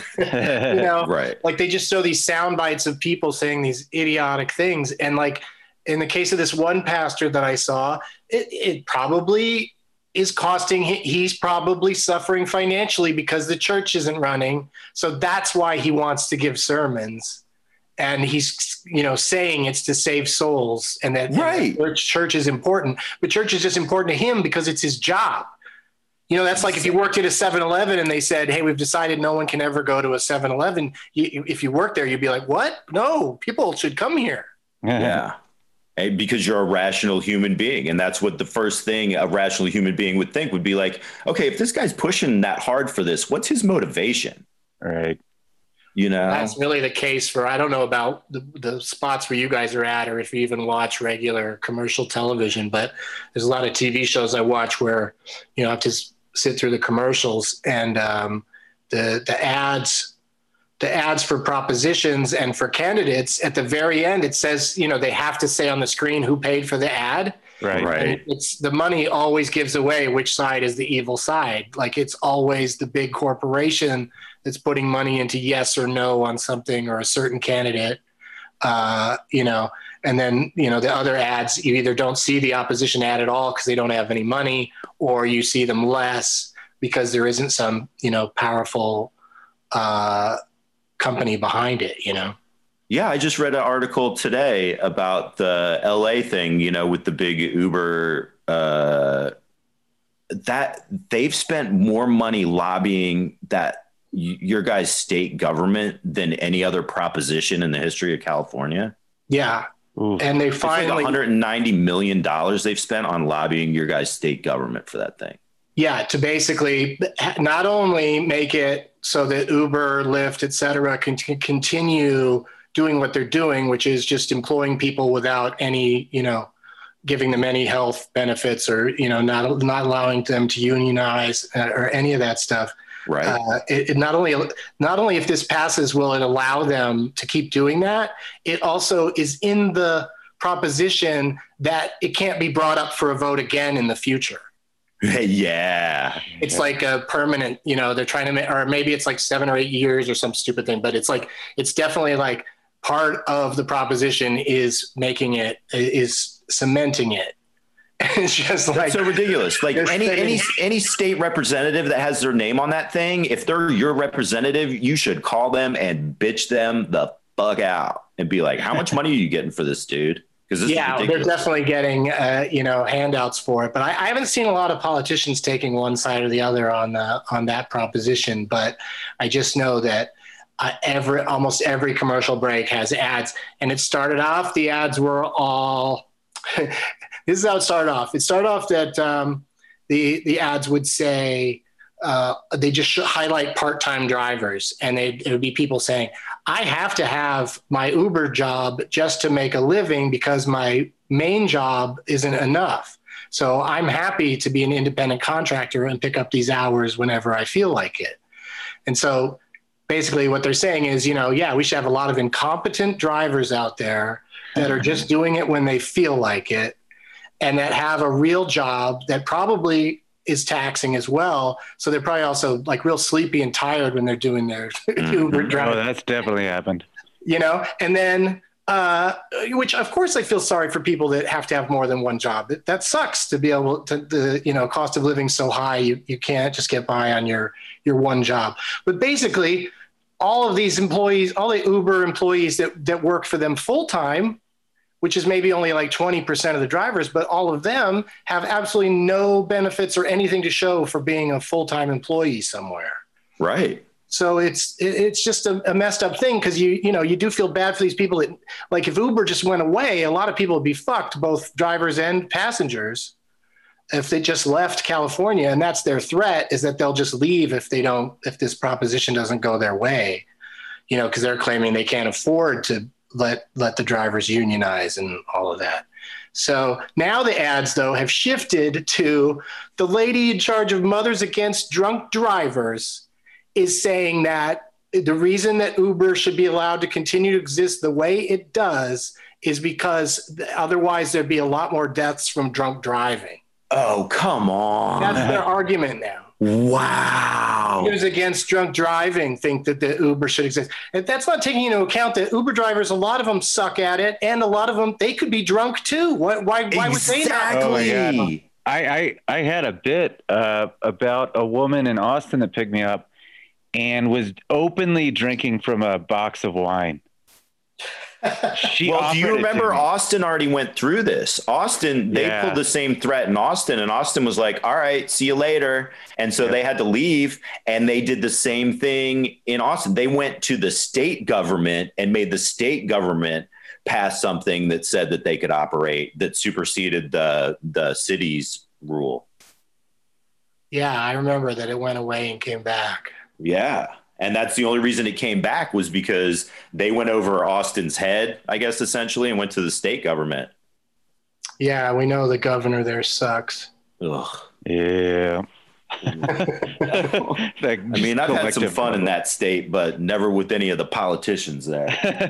right? Like they just show these sound bites of people saying these idiotic things, and in the case of this one pastor that I saw, it probably is costing him. He's probably suffering financially because the church isn't running. So that's why he wants to give sermons. And he's, saying it's to save souls and that church is important. But church is just important to him because it's his job. That's like if you worked at a 7-Eleven and they said, hey, we've decided no one can ever go to a 7-Eleven. If you work there, you'd be like, what? No, people should come here. Yeah. Because you're a rational human being. And that's what the first thing a rational human being would think would be like, okay, if this guy's pushing that hard for this, what's his motivation? Right. That's really the case for, I don't know about the spots where you guys are at, or if you even watch regular commercial television, but there's a lot of TV shows I watch where, I have to sit through the commercials and the ads for propositions and for candidates at the very end, it says, they have to say on the screen who paid for the ad. Right. It's the money always gives away which side is the evil side. Like it's always the big corporation that's putting money into yes or no on something or a certain candidate, and then, the other ads, you either don't see the opposition ad at all because they don't have any money, or you see them less because there isn't some, powerful, company behind it, Yeah, I just read an article today about the LA thing, with the big Uber, that they've spent more money lobbying that your guys' state government than any other proposition in the history of California. Yeah. Ooh. And they finally $190 million they've spent on lobbying your guys' state government for that thing. Yeah, to basically not only make it so that Uber, Lyft, et cetera, can continue doing what they're doing, which is just employing people without any, giving them any health benefits or, not allowing them to unionize or any of that stuff. Right. It not only if this passes will it allow them to keep doing that, it also is in the proposition that it can't be brought up for a vote again in the future. Yeah. It's like a permanent, they're trying to, or maybe it's like 7 or 8 years or some stupid thing, but it's definitely like part of the proposition is cementing it. It's just like, that's so ridiculous. Like any state representative that has their name on that thing, if they're your representative, you should call them and bitch them the fuck out and be like, how much money are you getting for this, dude? Because they're definitely getting handouts for it. But I haven't seen a lot of politicians taking one side or the other on that proposition. But I just know that almost every commercial break has ads, and it started off. The ads were all. This is how it started off. It started off that the ads would say they just highlight part-time drivers, and it would be people saying, I have to have my Uber job just to make a living because my main job isn't enough. So I'm happy to be an independent contractor and pick up these hours whenever I feel like it. And so basically what they're saying is, we should have a lot of incompetent drivers out there that are just doing it when they feel like it, and that have a real job that probably is taxing as well. So they're probably also like real sleepy and tired when they're doing their Uber driving. Oh, that's definitely happened. And then, which of course I feel sorry for people that have to have more than one job. That sucks to be able to, the cost of living so high, you can't just get by on your one job. But basically all of these employees, all the Uber employees that work for them full time, which is maybe only like 20% of the drivers, but all of them have absolutely no benefits or anything to show for being a full-time employee somewhere. Right. So it's just a messed up thing, because you do feel bad for these people that, like, if Uber just went away, a lot of people would be fucked, both drivers and passengers, if they just left California. And that's their threat, is that they'll just leave if this proposition doesn't go their way, because they're claiming they can't afford to let the drivers unionize and all of that. So now the ads, though, have shifted to the lady in charge of Mothers Against Drunk Drivers is saying that the reason that Uber should be allowed to continue to exist the way it does is because otherwise there'd be a lot more deaths from drunk driving. Oh, come on. That's their argument now. Wow. Mothers Against Drunk Driving think that the Uber should exist. And that's not taking into account that Uber drivers, a lot of them suck at it, and a lot of them, they could be drunk too. Why would they not? Exactly. I had a bit about a woman in Austin that picked me up and was openly drinking from a box of wine. Do you remember Austin already went through this? Austin, they pulled the same threat in Austin, and Austin was like, all right, see you later. And so they had to leave, and they did the same thing in Austin. They went to the state government and made the state government pass something that said that they could operate, that superseded the city's rule. Yeah, I remember that it went away and came back. Yeah. And that's the only reason it came back, was because they went over Austin's head, I guess, essentially, and went to the state government. Yeah, we know the governor there sucks. Ugh. Yeah. I mean, I've had some fun in that state, but never with any of the politicians there.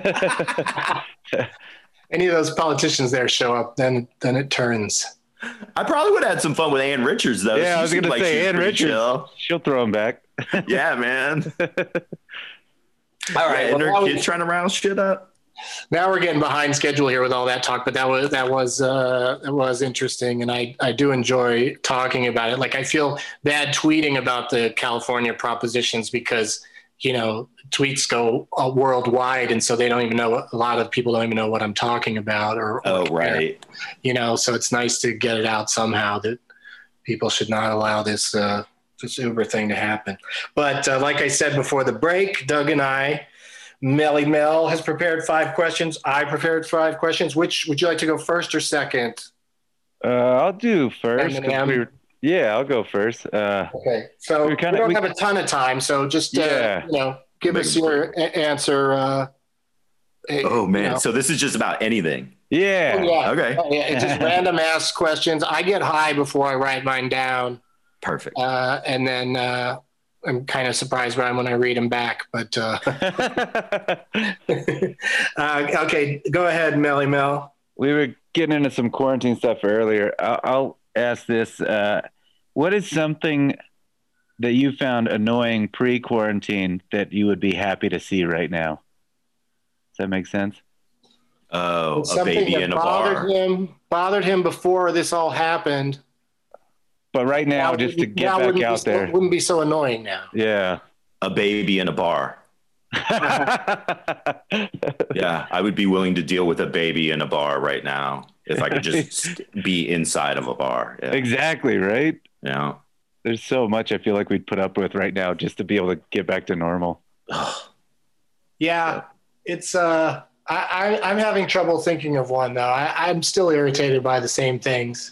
Any of those politicians there show up, then it turns. I probably would have had some fun with Ann Richards, though. Yeah, I was going to say Ann Richards. Chill. She'll throw him back. Yeah, man. All right, and her kids trying to round shit up. Now we're getting behind schedule here with all that talk, but that was interesting, and I do enjoy talking about it. Like, I feel bad tweeting about the California propositions because tweets go worldwide, and so they don't even know. A lot of people don't even know what I'm talking about, right. So it's nice to get it out somehow that people should not allow this Uber thing to happen. But like I said before the break, Doug and I, Melly Mel has prepared 5 questions. I prepared 5 questions. Which would you like to go first or second? I'll do first. I'll go first. Okay. So we don't have a ton of time, so just give us your answer. Oh man! So this is just about anything. Yeah. Oh, yeah. Okay. Oh, yeah. It's just random ass questions. I get high before I write mine down. Perfect. And then I'm kind of surprised when I read them back. But okay, go ahead, Melly Mel. We were getting into some quarantine stuff earlier. I'll ask this. What is something that you found annoying pre-quarantine that you would be happy to see right now? Does that make sense? Oh, a baby in a bar. Bothered him before this all happened. But right now, just to get back out there. Wouldn't be so annoying now. Yeah. A baby in a bar. Yeah, I would be willing to deal with a baby in a bar right now if I could just be inside of a bar. Yeah. Exactly, right? Yeah. There's so much I feel like we'd put up with right now just to be able to get back to normal. Yeah, it's I'm having trouble thinking of one though. I'm still irritated by the same things.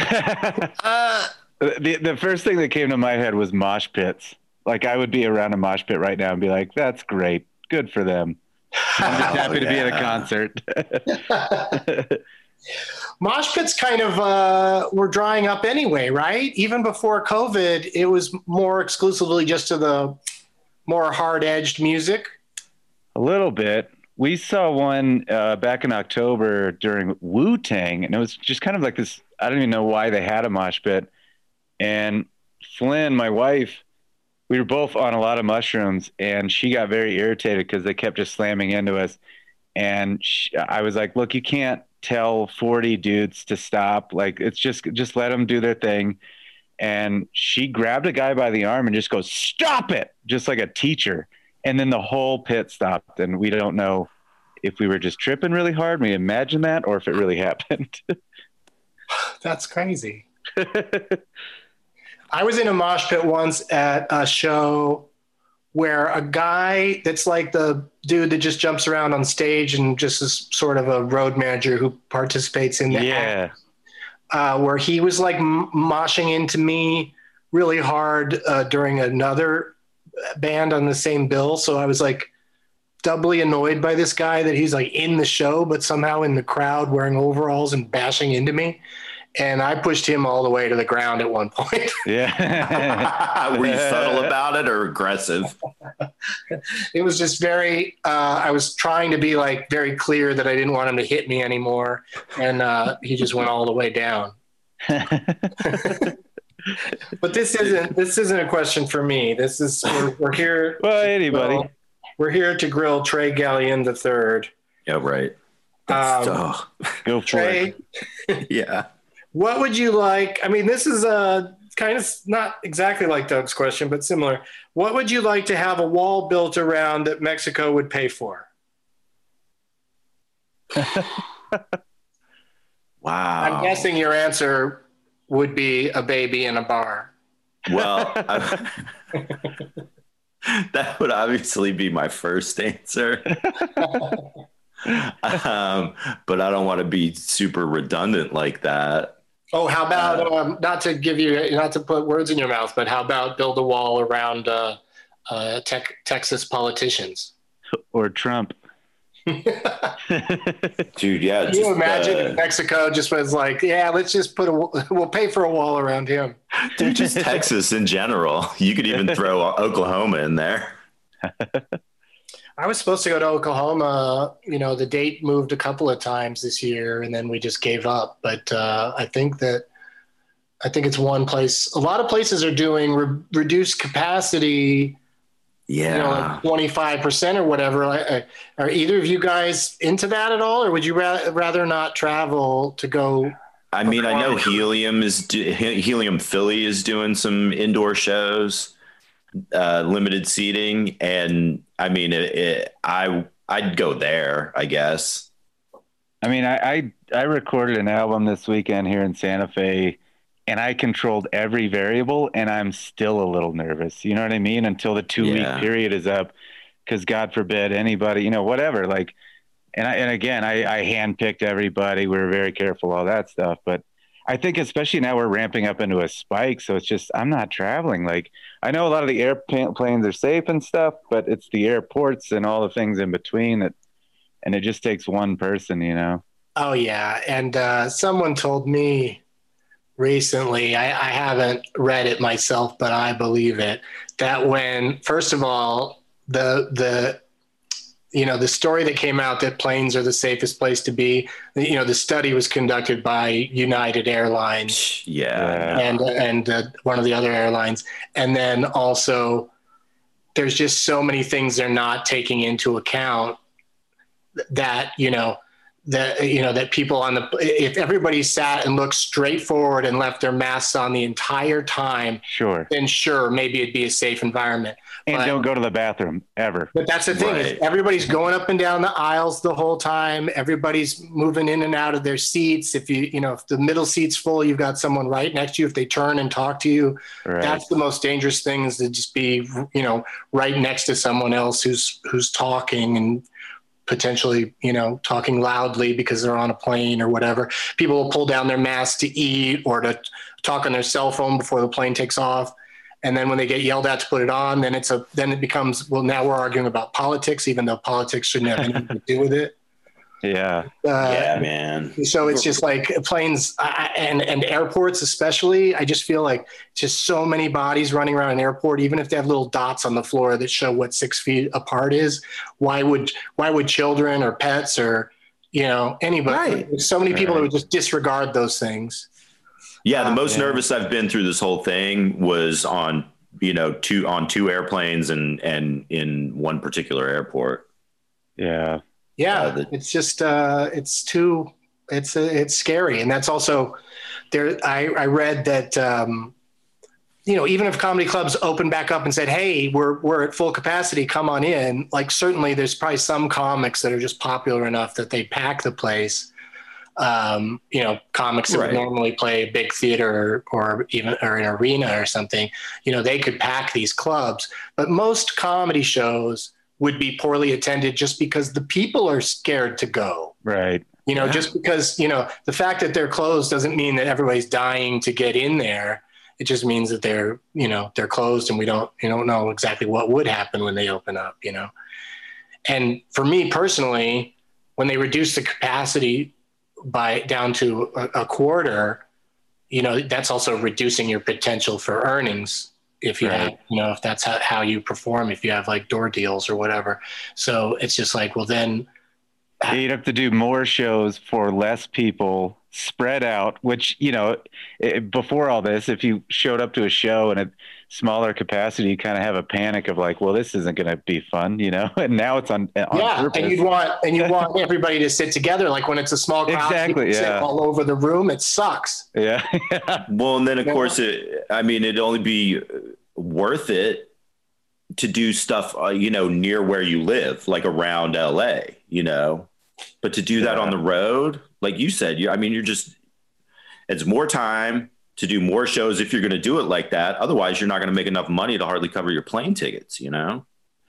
The first thing that came to my head was mosh pits. Like, I would be around a mosh pit right now and be like, that's great. Good for them. I'm just happy to be at a concert. Mosh pits kind of were drying up anyway, right? Even before COVID, it was more exclusively just to the more hard-edged music. A little bit. We saw one back in October during Wu-Tang, and it was just kind of like this. I don't even know why they had a mosh pit. And Flynn, my wife, we were both on a lot of mushrooms, and she got very irritated because they kept just slamming into us. And I was like, look, you can't tell 40 dudes to stop. Like, it's just let them do their thing. And she grabbed a guy by the arm and just goes, stop it, just like a teacher. And then the whole pit stopped, and we don't know if we were just tripping really hard, we imagine that, or if it really happened. That's crazy. I was in a mosh pit once at a show where a guy that's like the dude that just jumps around on stage and just is sort of a road manager who participates in the act, where he was like moshing into me really hard during another band on the same bill. So I was like doubly annoyed by this guy that he's like in the show, but somehow in the crowd wearing overalls and bashing into me. And I pushed him all the way to the ground at one point. Yeah. Were you subtle about it or aggressive? It was just very, I was trying to be like very clear that I didn't want him to hit me anymore. And he just went all the way down. But this isn't a question for me. This is, we're here. Well, anybody. We're here to grill Trey Gallion III. Yeah, right. Go for Trey, it. Yeah. what would you like? I mean, this is kind of not exactly like Doug's question, but similar. What would you like to have a wall built around that Mexico would pay for? Wow. I'm guessing your answer would be a baby in a bar. Well, that would obviously be my first answer. But I don't want to be super redundant like that. Oh, how about not to put words in your mouth, but how about build a wall around Texas politicians or Trump? Dude, yeah. Can you imagine if Mexico just was like, yeah, let's just we'll pay for a wall around him. Dude, just Texas in general. You could even throw Oklahoma in there. I was supposed to go to Oklahoma. You know, the date moved a couple of times this year, and then we just gave up. But I think it's one place. A lot of places are doing reduced capacity. Yeah, like 25% or whatever. Are either of you guys into that at all, or would you rather not travel to go? I mean, I know Helium Philly is doing some indoor shows, limited seating, and I mean, I'd go there, I guess. I mean, I recorded an album this weekend here in Santa Fe, and I controlled every variable, and I'm still a little nervous. You know what I mean? Until the 2-week period is up, because God forbid anybody, whatever. Like, and again, I handpicked everybody. We were very careful, all that stuff. But I think especially now we're ramping up into a spike, so it's just I'm not traveling. Like, I know a lot of the airplanes are safe and stuff, but it's the airports and all the things in between and it just takes one person, Oh yeah, and someone told me recently, I haven't read it myself, but I believe it, that when, first of all, the story that came out that planes are the safest place to be, the study was conducted by United Airlines. Yeah. And one of the other airlines. And then also there's just so many things they're not taking into account that, that people if everybody sat and looked straight forward and left their masks on the entire time, then maybe it'd be a safe environment. And don't go to the bathroom ever. But that's the thing, is everybody's going up and down the aisles the whole time. Everybody's moving in and out of their seats. If if the middle seat's full, you've got someone right next to you. If they turn and talk to you, that's the most dangerous thing, is to just be, right next to someone else who's talking and potentially, talking loudly because they're on a plane or whatever. People will pull down their masks to eat or to talk on their cell phone before the plane takes off. And then when they get yelled at to put it on, then it becomes, well, now we're arguing about politics, even though politics shouldn't have anything to do with it. Yeah. Yeah, man. So it's just like planes and airports, especially. I just feel like just so many bodies running around an airport, even if they have little dots on the floor that show what 6 feet apart is. Why would children or pets or, anybody, there's so many people that would just disregard those things. Yeah. The most nervous I've been through this whole thing was on two airplanes and in one particular airport. Yeah. Yeah, it's just it's scary, and that's also there. I read that even if comedy clubs opened back up and said, hey, we're at full capacity, come on in, like certainly there's probably some comics that are just popular enough that they pack the place. Comics that would normally play a big theater or an arena or something, they could pack these clubs. But most comedy shows would be poorly attended just because the people are scared to go. Right. Just because, the fact that they're closed doesn't mean that everybody's dying to get in there. It just means that they're closed and we don't know exactly what would happen when they open up, And for me personally, when they reduce the capacity down to a quarter, that's also reducing your potential for earnings if you have, if that's how you perform, if you have like door deals or whatever. So it's just like, well, then you'd have to do more shows for less people spread out, which, before all this, if you showed up to a show in a smaller capacity, you kind of have a panic of like, well, this isn't going to be fun, and now it's on purpose. And you want everybody to sit together. Like when it's a small crowd, exactly, sit all over the room. It sucks. Yeah. Well, and then of course it'd only be worth it to do stuff, near where you live, like around LA, but to do that on the road, like you said, it's more time to do more shows if you're going to do it like that. Otherwise, you're not going to make enough money to hardly cover your plane tickets, Then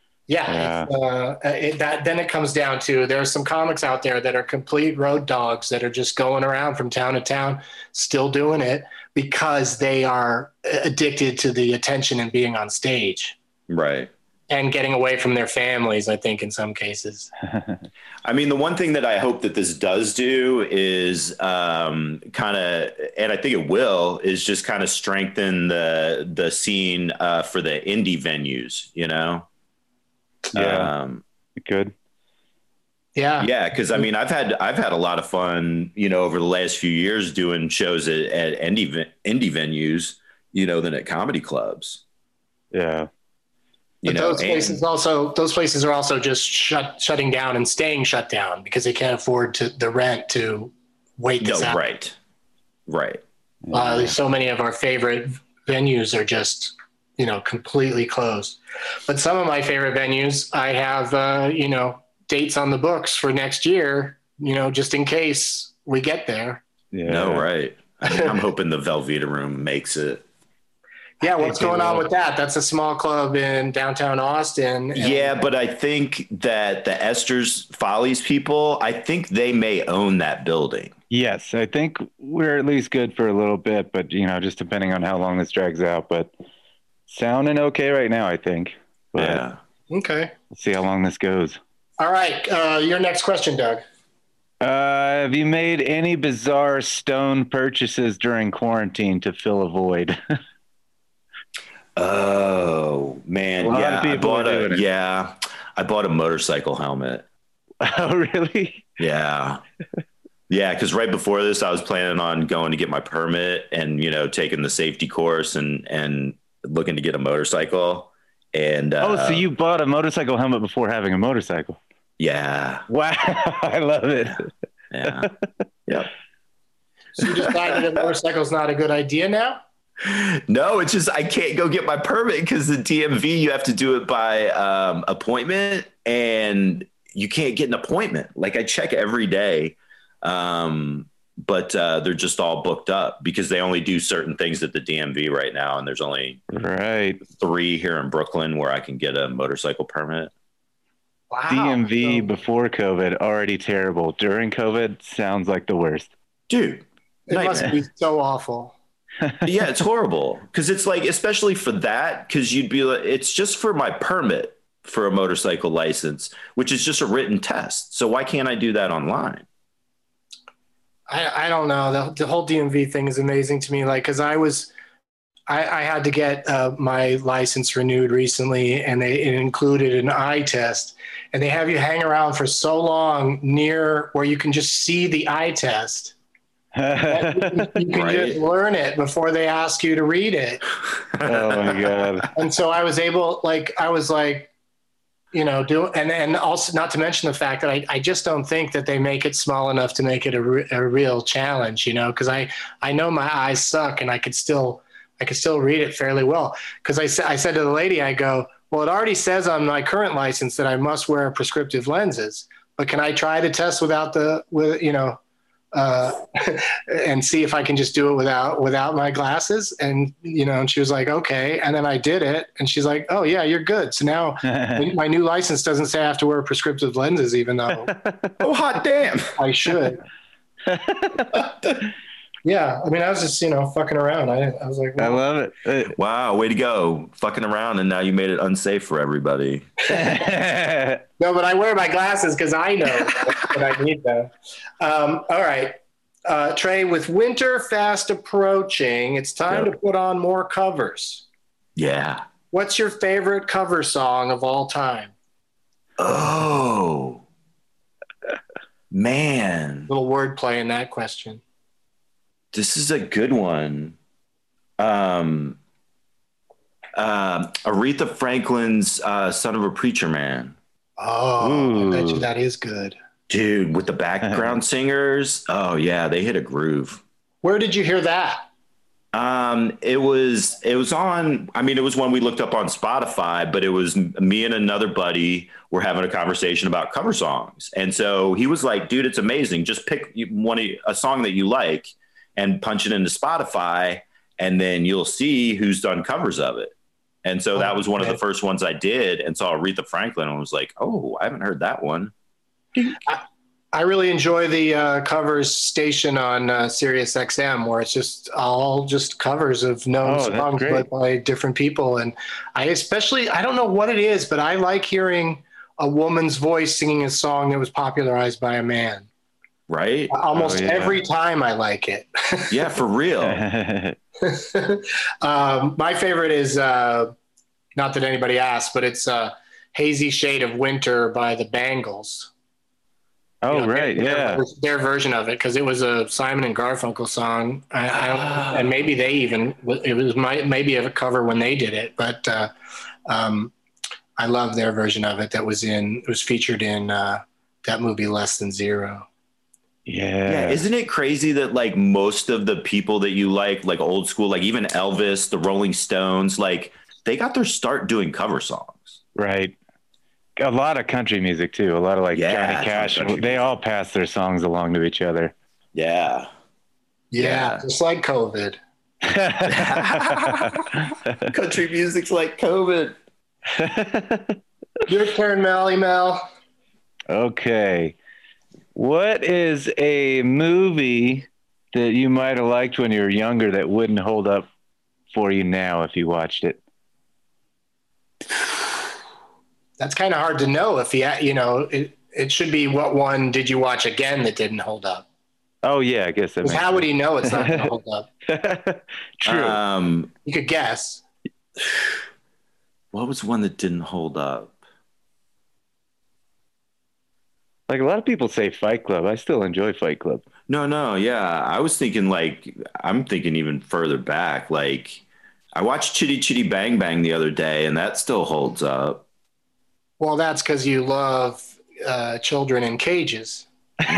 it comes down to, there are some comics out there that are complete road dogs that are just going around from town to town, still doing it because they are addicted to the attention and being on stage. Right. And getting away from their families, I think, in some cases. The one thing that I hope that this does do is and I think it will, is just kind of strengthen the scene for the indie venues, Yeah, good. Yeah. Yeah, because I've had a lot of fun, over the last few years doing shows at indie venues, than at comedy clubs. Yeah. Those places are also just shutting down and staying shut down because they can't afford the rent to wait this out. Right. So many of our favorite venues are just, completely closed. But some of my favorite venues, I have, dates on the books for next year, just in case we get there. Yeah. No, right. I'm hoping the Velveeta Room makes it. Yeah, what's going on with that? That's a small club in downtown Austin. Yeah, but I think that the Esther's Follies people, I think they may own that building. Yes, I think we're at least good for a little bit, but, just depending on how long this drags out. But sounding okay right now, I think. But yeah. Okay. Let's see how long this goes. All right. Your next question, Doug. Have you made any bizarre stone purchases during quarantine to fill a void? Oh man, I bought a motorcycle helmet. Oh really? Yeah, because right before this, I was planning on going to get my permit and taking the safety course and looking to get a motorcycle. And so you bought a motorcycle helmet before having a motorcycle? Yeah. Wow, I love it. Yeah. Yep. So you decided a motorcycle's not a good idea now? No, it's just I can't go get my permit because the DMV, you have to do it by appointment, and you can't get an appointment. Like I check every day, but they're just all booked up because they only do certain things at the DMV right now, and there's only 3 here in Brooklyn where I can get a motorcycle permit. Wow. DMV before COVID, already terrible. During COVID, sounds like the worst. Dude, it must be so awful. Yeah, it's horrible because it's like, especially for that, because you'd be like, it's just for my permit for a motorcycle license, which is just a written test. So why can't I do that online? I don't know. The whole DMV thing is amazing to me. Like, because I had to get my license renewed recently, and it included an eye test, and they have you hang around for so long near where you can just see the eye test. You can just learn it before they ask you to read it. Oh my God. And so I was able, and also not to mention the fact that I just don't think that they make it small enough to make it a real challenge, because I know my eyes suck and I could still I could still read it fairly well. Because I said to the lady, I go, well, it already says on my current license that I must wear prescriptive lenses, but can I try to test and see if I can just do it without my glasses? And, and she was like, okay. And then I did it. And she's like, oh yeah, you're good. So now my new license doesn't say I have to wear prescriptive lenses, even though Oh, hot damn. I should. Yeah. I mean, I was just, fucking around. I was like, I love it. Wow. Way to go. Fucking around. And now you made it unsafe for everybody. No, but I wear my glasses because I know that I need them. All right. Trey, with winter fast approaching, it's time to put on more covers. Yeah. What's your favorite cover song of all time? Oh, man. Little wordplay in that question. This is a good one. Aretha Franklin's Son of a Preacher Man. Oh, Ooh. I bet you that is good. Dude, with the background singers. Oh, yeah, they hit a groove. Where did you hear that? It was on, it was one we looked up on Spotify, but it was me and another buddy were having a conversation about cover songs. And so he was like, dude, it's amazing. Just pick a song that you like and punch it into Spotify, and then you'll see who's done covers of it. And so that was one of the first ones I did, and saw Aretha Franklin and was like, oh, I haven't heard that one. I really enjoy the covers station on Sirius XM, where it's just all covers of known songs but by different people. And I don't know what it is, but I like hearing a woman's voice singing a song that was popularized by a man. Right? Almost every time I like it. Yeah, for real. My favorite is, not that anybody asked, but it's Hazy Shade of Winter by the Bangles. Oh, right. Their version of it, because it was a Simon and Garfunkel song. And maybe maybe a cover when they did it, but I love their version of it. It was featured in that movie Less Than Zero. Yeah. Isn't it crazy that like most of the people that you like old school, like even Elvis, the Rolling Stones, like they got their start doing cover songs. Right. A lot of country music too. A lot of Johnny Cash. They all pass their songs along to each other. Yeah. Just like COVID. Country music's like COVID. Your turn, Mel. Okay. What is a movie that you might have liked when you were younger that wouldn't hold up for you now if you watched it? That's kind of hard to know if it should be what one did you watch again that didn't hold up? Oh yeah, I guess that makes how would he know it's not going to hold up? True. You could guess. What was one that didn't hold up? Like a lot of people say Fight Club. I still enjoy Fight Club. No. Yeah. I was thinking I'm thinking even further back. Like I watched Chitty Chitty Bang Bang the other day and that still holds up. Well, that's because you love children in cages.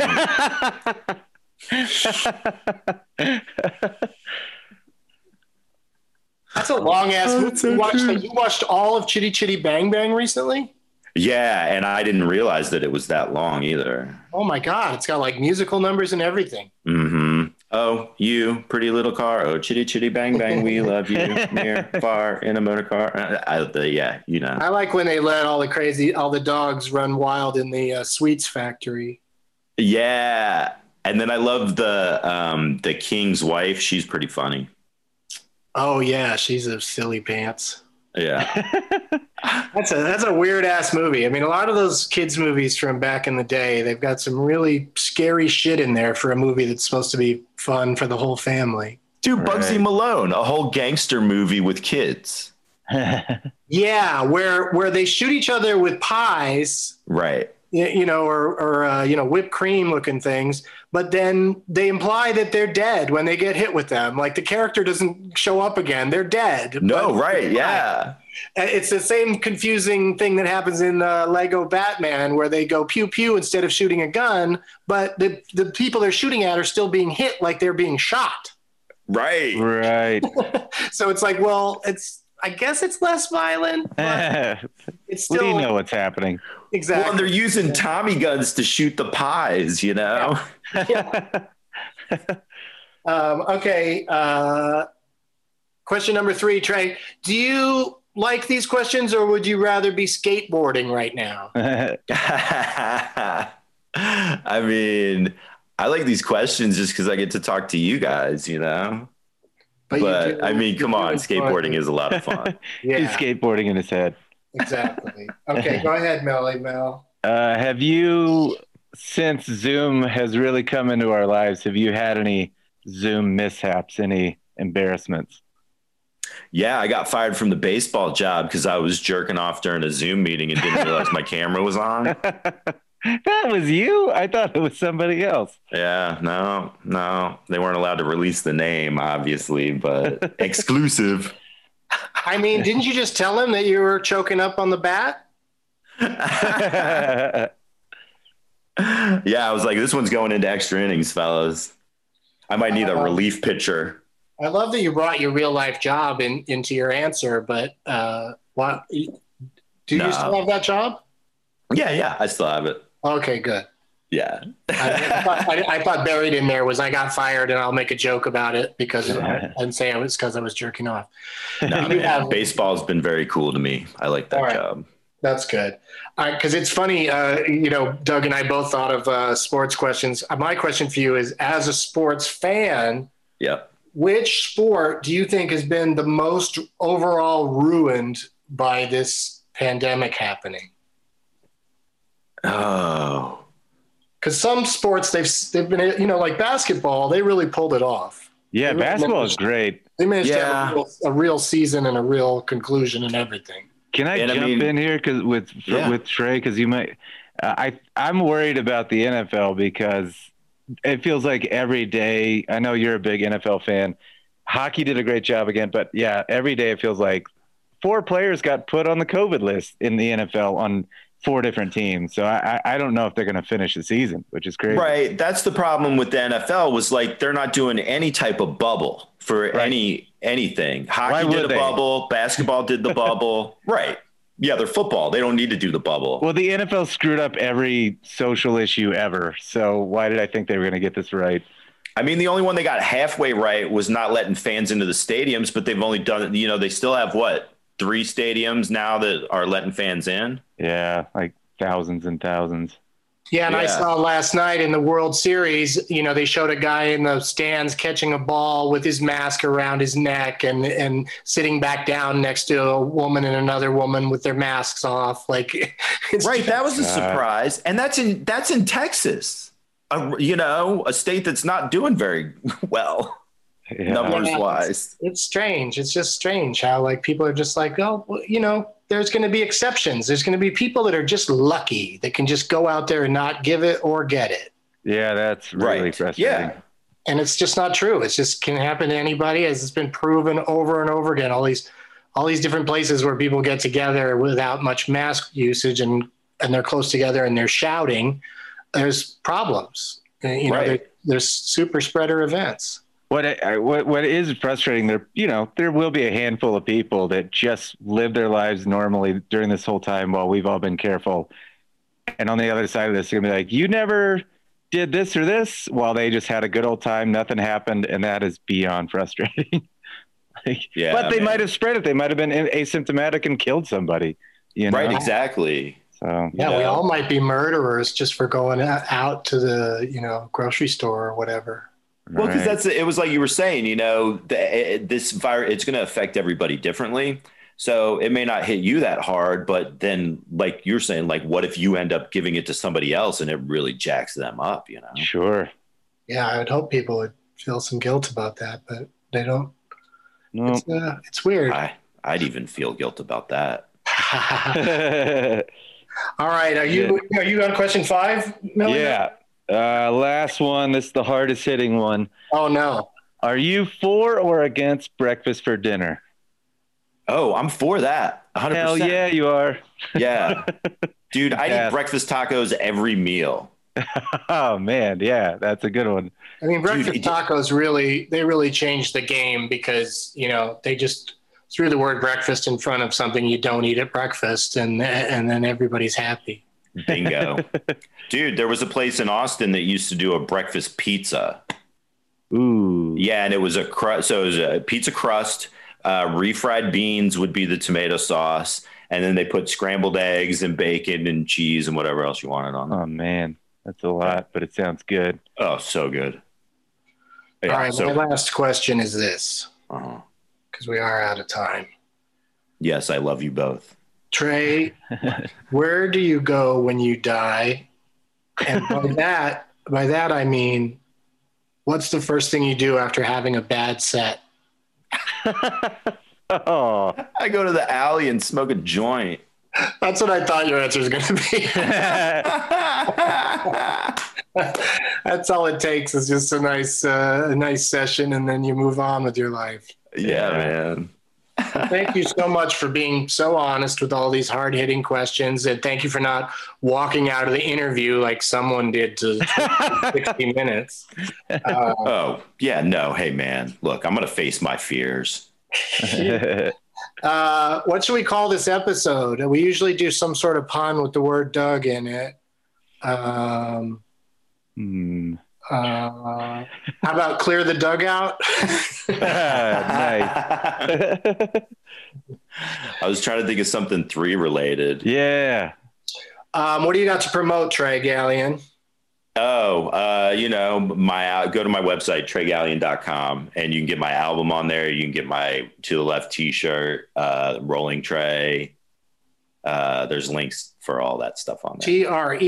That's a long ass movie. So you watched all of Chitty Chitty Bang Bang recently? Yeah, and I didn't realize that it was that long either. Oh my God, it's got like musical numbers and everything. Mm-hmm. Oh, you pretty little car. Oh, chitty chitty bang bang, we love you. Near, far, in a motor car. Yeah, you know. I like when they let all the dogs run wild in the sweets factory. Yeah, and then I love the King's wife. She's pretty funny. Oh yeah, she's a silly pants. Yeah. That's a weird ass movie. I mean, a lot of those kids movies from back in the day, they've got some really scary shit in there for a movie that's supposed to be fun for the whole family. Dude, Bugsy Malone, a whole gangster movie with kids. Yeah, where they shoot each other with pies. Right. You know, or whipped cream looking things, but then they imply that they're dead when they get hit with them. Like the character doesn't show up again; they're dead. No, right? Yeah, it's the same confusing thing that happens in Lego Batman, where they go pew pew instead of shooting a gun, but the people they're shooting at are still being hit like they're being shot. Right. So it's like, well, I guess it's less violent, but it's still. We know what's happening. Exactly. Well, they're using Tommy guns to shoot the pies, you know? Yeah. Okay. Question number 3, Trey. Do you like these questions, or would you rather be skateboarding right now? I mean, I like these questions just because I get to talk to you guys, you know? But I mean, come on, skateboarding is a lot of fun. He's skateboarding in his head. Exactly. Okay, go ahead, Mel. Have you, since Zoom has really come into our lives, have you had any Zoom mishaps, any embarrassments? Yeah, I got fired from the baseball job because I was jerking off during a Zoom meeting and didn't realize my camera was on. That was you? I thought it was somebody else. Yeah, no. They weren't allowed to release the name, obviously, but exclusive. I mean, didn't you just tell him that you were choking up on the bat? Yeah, I was like, this one's going into extra innings, fellas. I might need a relief pitcher. I love that you brought your real life job into your answer, but what? Do you still have that job? Yeah, I still have it. Okay, good. Yeah. I thought buried in there was I got fired and I'll make a joke about it because and say it was because I was jerking off. No, man, baseball's been very cool to me. I like that job. That's good. Because it's funny, Doug and I both thought of sports questions. My question for you is, as a sports fan, which sport do you think has been the most overall ruined by this pandemic happening? Oh, because some sports they've been, like basketball, they really pulled it off. Yeah, basketball is great. They managed to have a real season and a real conclusion and everything. Can I jump in here with Trey? Because you might, I'm worried about the NFL because it feels like every day. I know you're a big NFL fan. Hockey did a great job again, but yeah, every day it feels like 4 players got put on the COVID list in the NFL on 4 different teams. So I don't know if they're going to finish the season, which is crazy. Right. That's the problem with the NFL was like, they're not doing any type of bubble for anything. Hockey did a bubble. Basketball did the bubble. Right. Yeah. They're football. They don't need to do the bubble. Well, the NFL screwed up every social issue ever. So why did I think they were going to get this right? I mean, the only one they got halfway right was not letting fans into the stadiums, but they've only done it. They still have 3 stadiums now that are letting fans in. Yeah, like thousands and thousands. Yeah, and I saw last night in the World Series, they showed a guy in the stands catching a ball with his mask around his neck and sitting back down next to a woman and another woman with their masks off. Like, that was a surprise, and that's in Texas, a state that's not doing very well. Yeah. Numbers wise, it's strange. It's just strange how people are just like, oh, well, there's going to be exceptions. There's going to be people that are just lucky that can just go out there and not give it or get it. Yeah, that's really frustrating. Yeah, and it's just not true. It's just can happen to anybody, as it's been proven over and over again. All these different places where people get together without much mask usage and they're close together and they're shouting. There's problems. There's super spreader events. What is frustrating, there will be a handful of people that just live their lives normally during this whole time while we've all been careful. And on the other side of this, you're going to be like, you never did this or this, while they just had a good old time. Nothing happened. And that is beyond frustrating. But they might have spread it. They might have been asymptomatic and killed somebody. Right, exactly. So we all might be murderers just for going out to the, grocery store or whatever. Well, because it was like you were saying, this virus, it's going to affect everybody differently. So it may not hit you that hard, but then like you're saying, what if you end up giving it to somebody else and it really jacks them up, Sure. Yeah. I would hope people would feel some guilt about that, but they don't. No, it's weird. I'd even feel guilt about that. All right. Are you on question 5? Melanie? Yeah. Last one. This is the hardest hitting one. Oh, no. Are you for or against breakfast for dinner? Oh, I'm for that. 100%. Hell yeah, you are. Yeah. Dude, I eat breakfast tacos every meal. Oh man, yeah, that's a good one. I mean, breakfast tacos really changed the game because, they just threw the word breakfast in front of something you don't eat at breakfast, and then everybody's happy. Bingo. Dude, there was a place in Austin that used to do a breakfast pizza. Ooh. Yeah, and it was a crust. So it was a pizza crust. Refried beans would be the tomato sauce, and then they put scrambled eggs and bacon and cheese and whatever else you wanted on it. Oh man, that's a lot, but it sounds good. Oh, so good. Yeah, all right, my last question is this, because we are out of time. Yes, I love you both. Trey, where do you go when you die? And by that I mean, what's the first thing you do after having a bad set? Oh, I go to the alley and smoke a joint. That's what I thought your answer was going to be. That's all it takes is just a nice session, and then you move on with your life. Yeah, man. Thank you so much for being so honest with all these hard-hitting questions, and thank you for not walking out of the interview like someone did to 60 minutes. Oh, yeah, no. Hey, man, look, I'm going to face my fears. What should we call this episode? We usually do some sort of pun with the word Doug in it. How about clear the dugout? Nice. I was trying to think of something 3 related. Yeah. What do you got to promote, Trey Gallion? Oh, go to my website, TreyGallion.com, and you can get my album on there. You can get my To the Left t-shirt, Rolling Trey. There's links for all that stuff on there.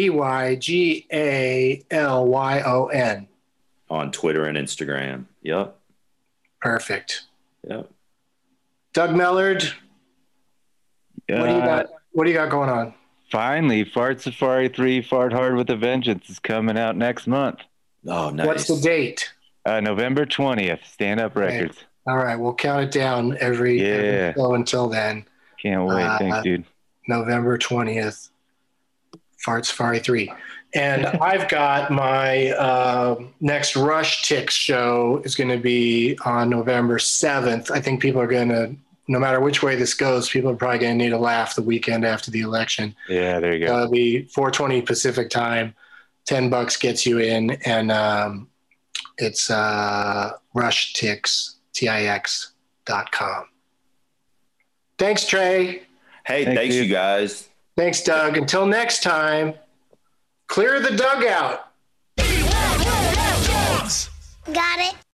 TreyGallion. On Twitter and Instagram. Yep. Perfect. Yep. Doug Mellard, what do you got going on? Finally, Fart Safari 3 Fart Hard with a Vengeance is coming out next month. Oh, nice. What's the date? November 20th, Stand Up Records. Okay. All right, we'll count it down every show until then. Can't wait. Thanks, dude. November 20th, Fart Safari 3. And I've got my next Rush Ticks show is going to be on November 7th. I think people are going to, no matter which way this goes, people are probably going to need a laugh the weekend after the election. Yeah, there you go. It'll be 4:20 Pacific time. $10 gets you in, and it's RushTix, TIX.com. Thanks, Trey. Hey, thanks you guys. Thanks, Doug. Until next time, clear the dugout. Got it.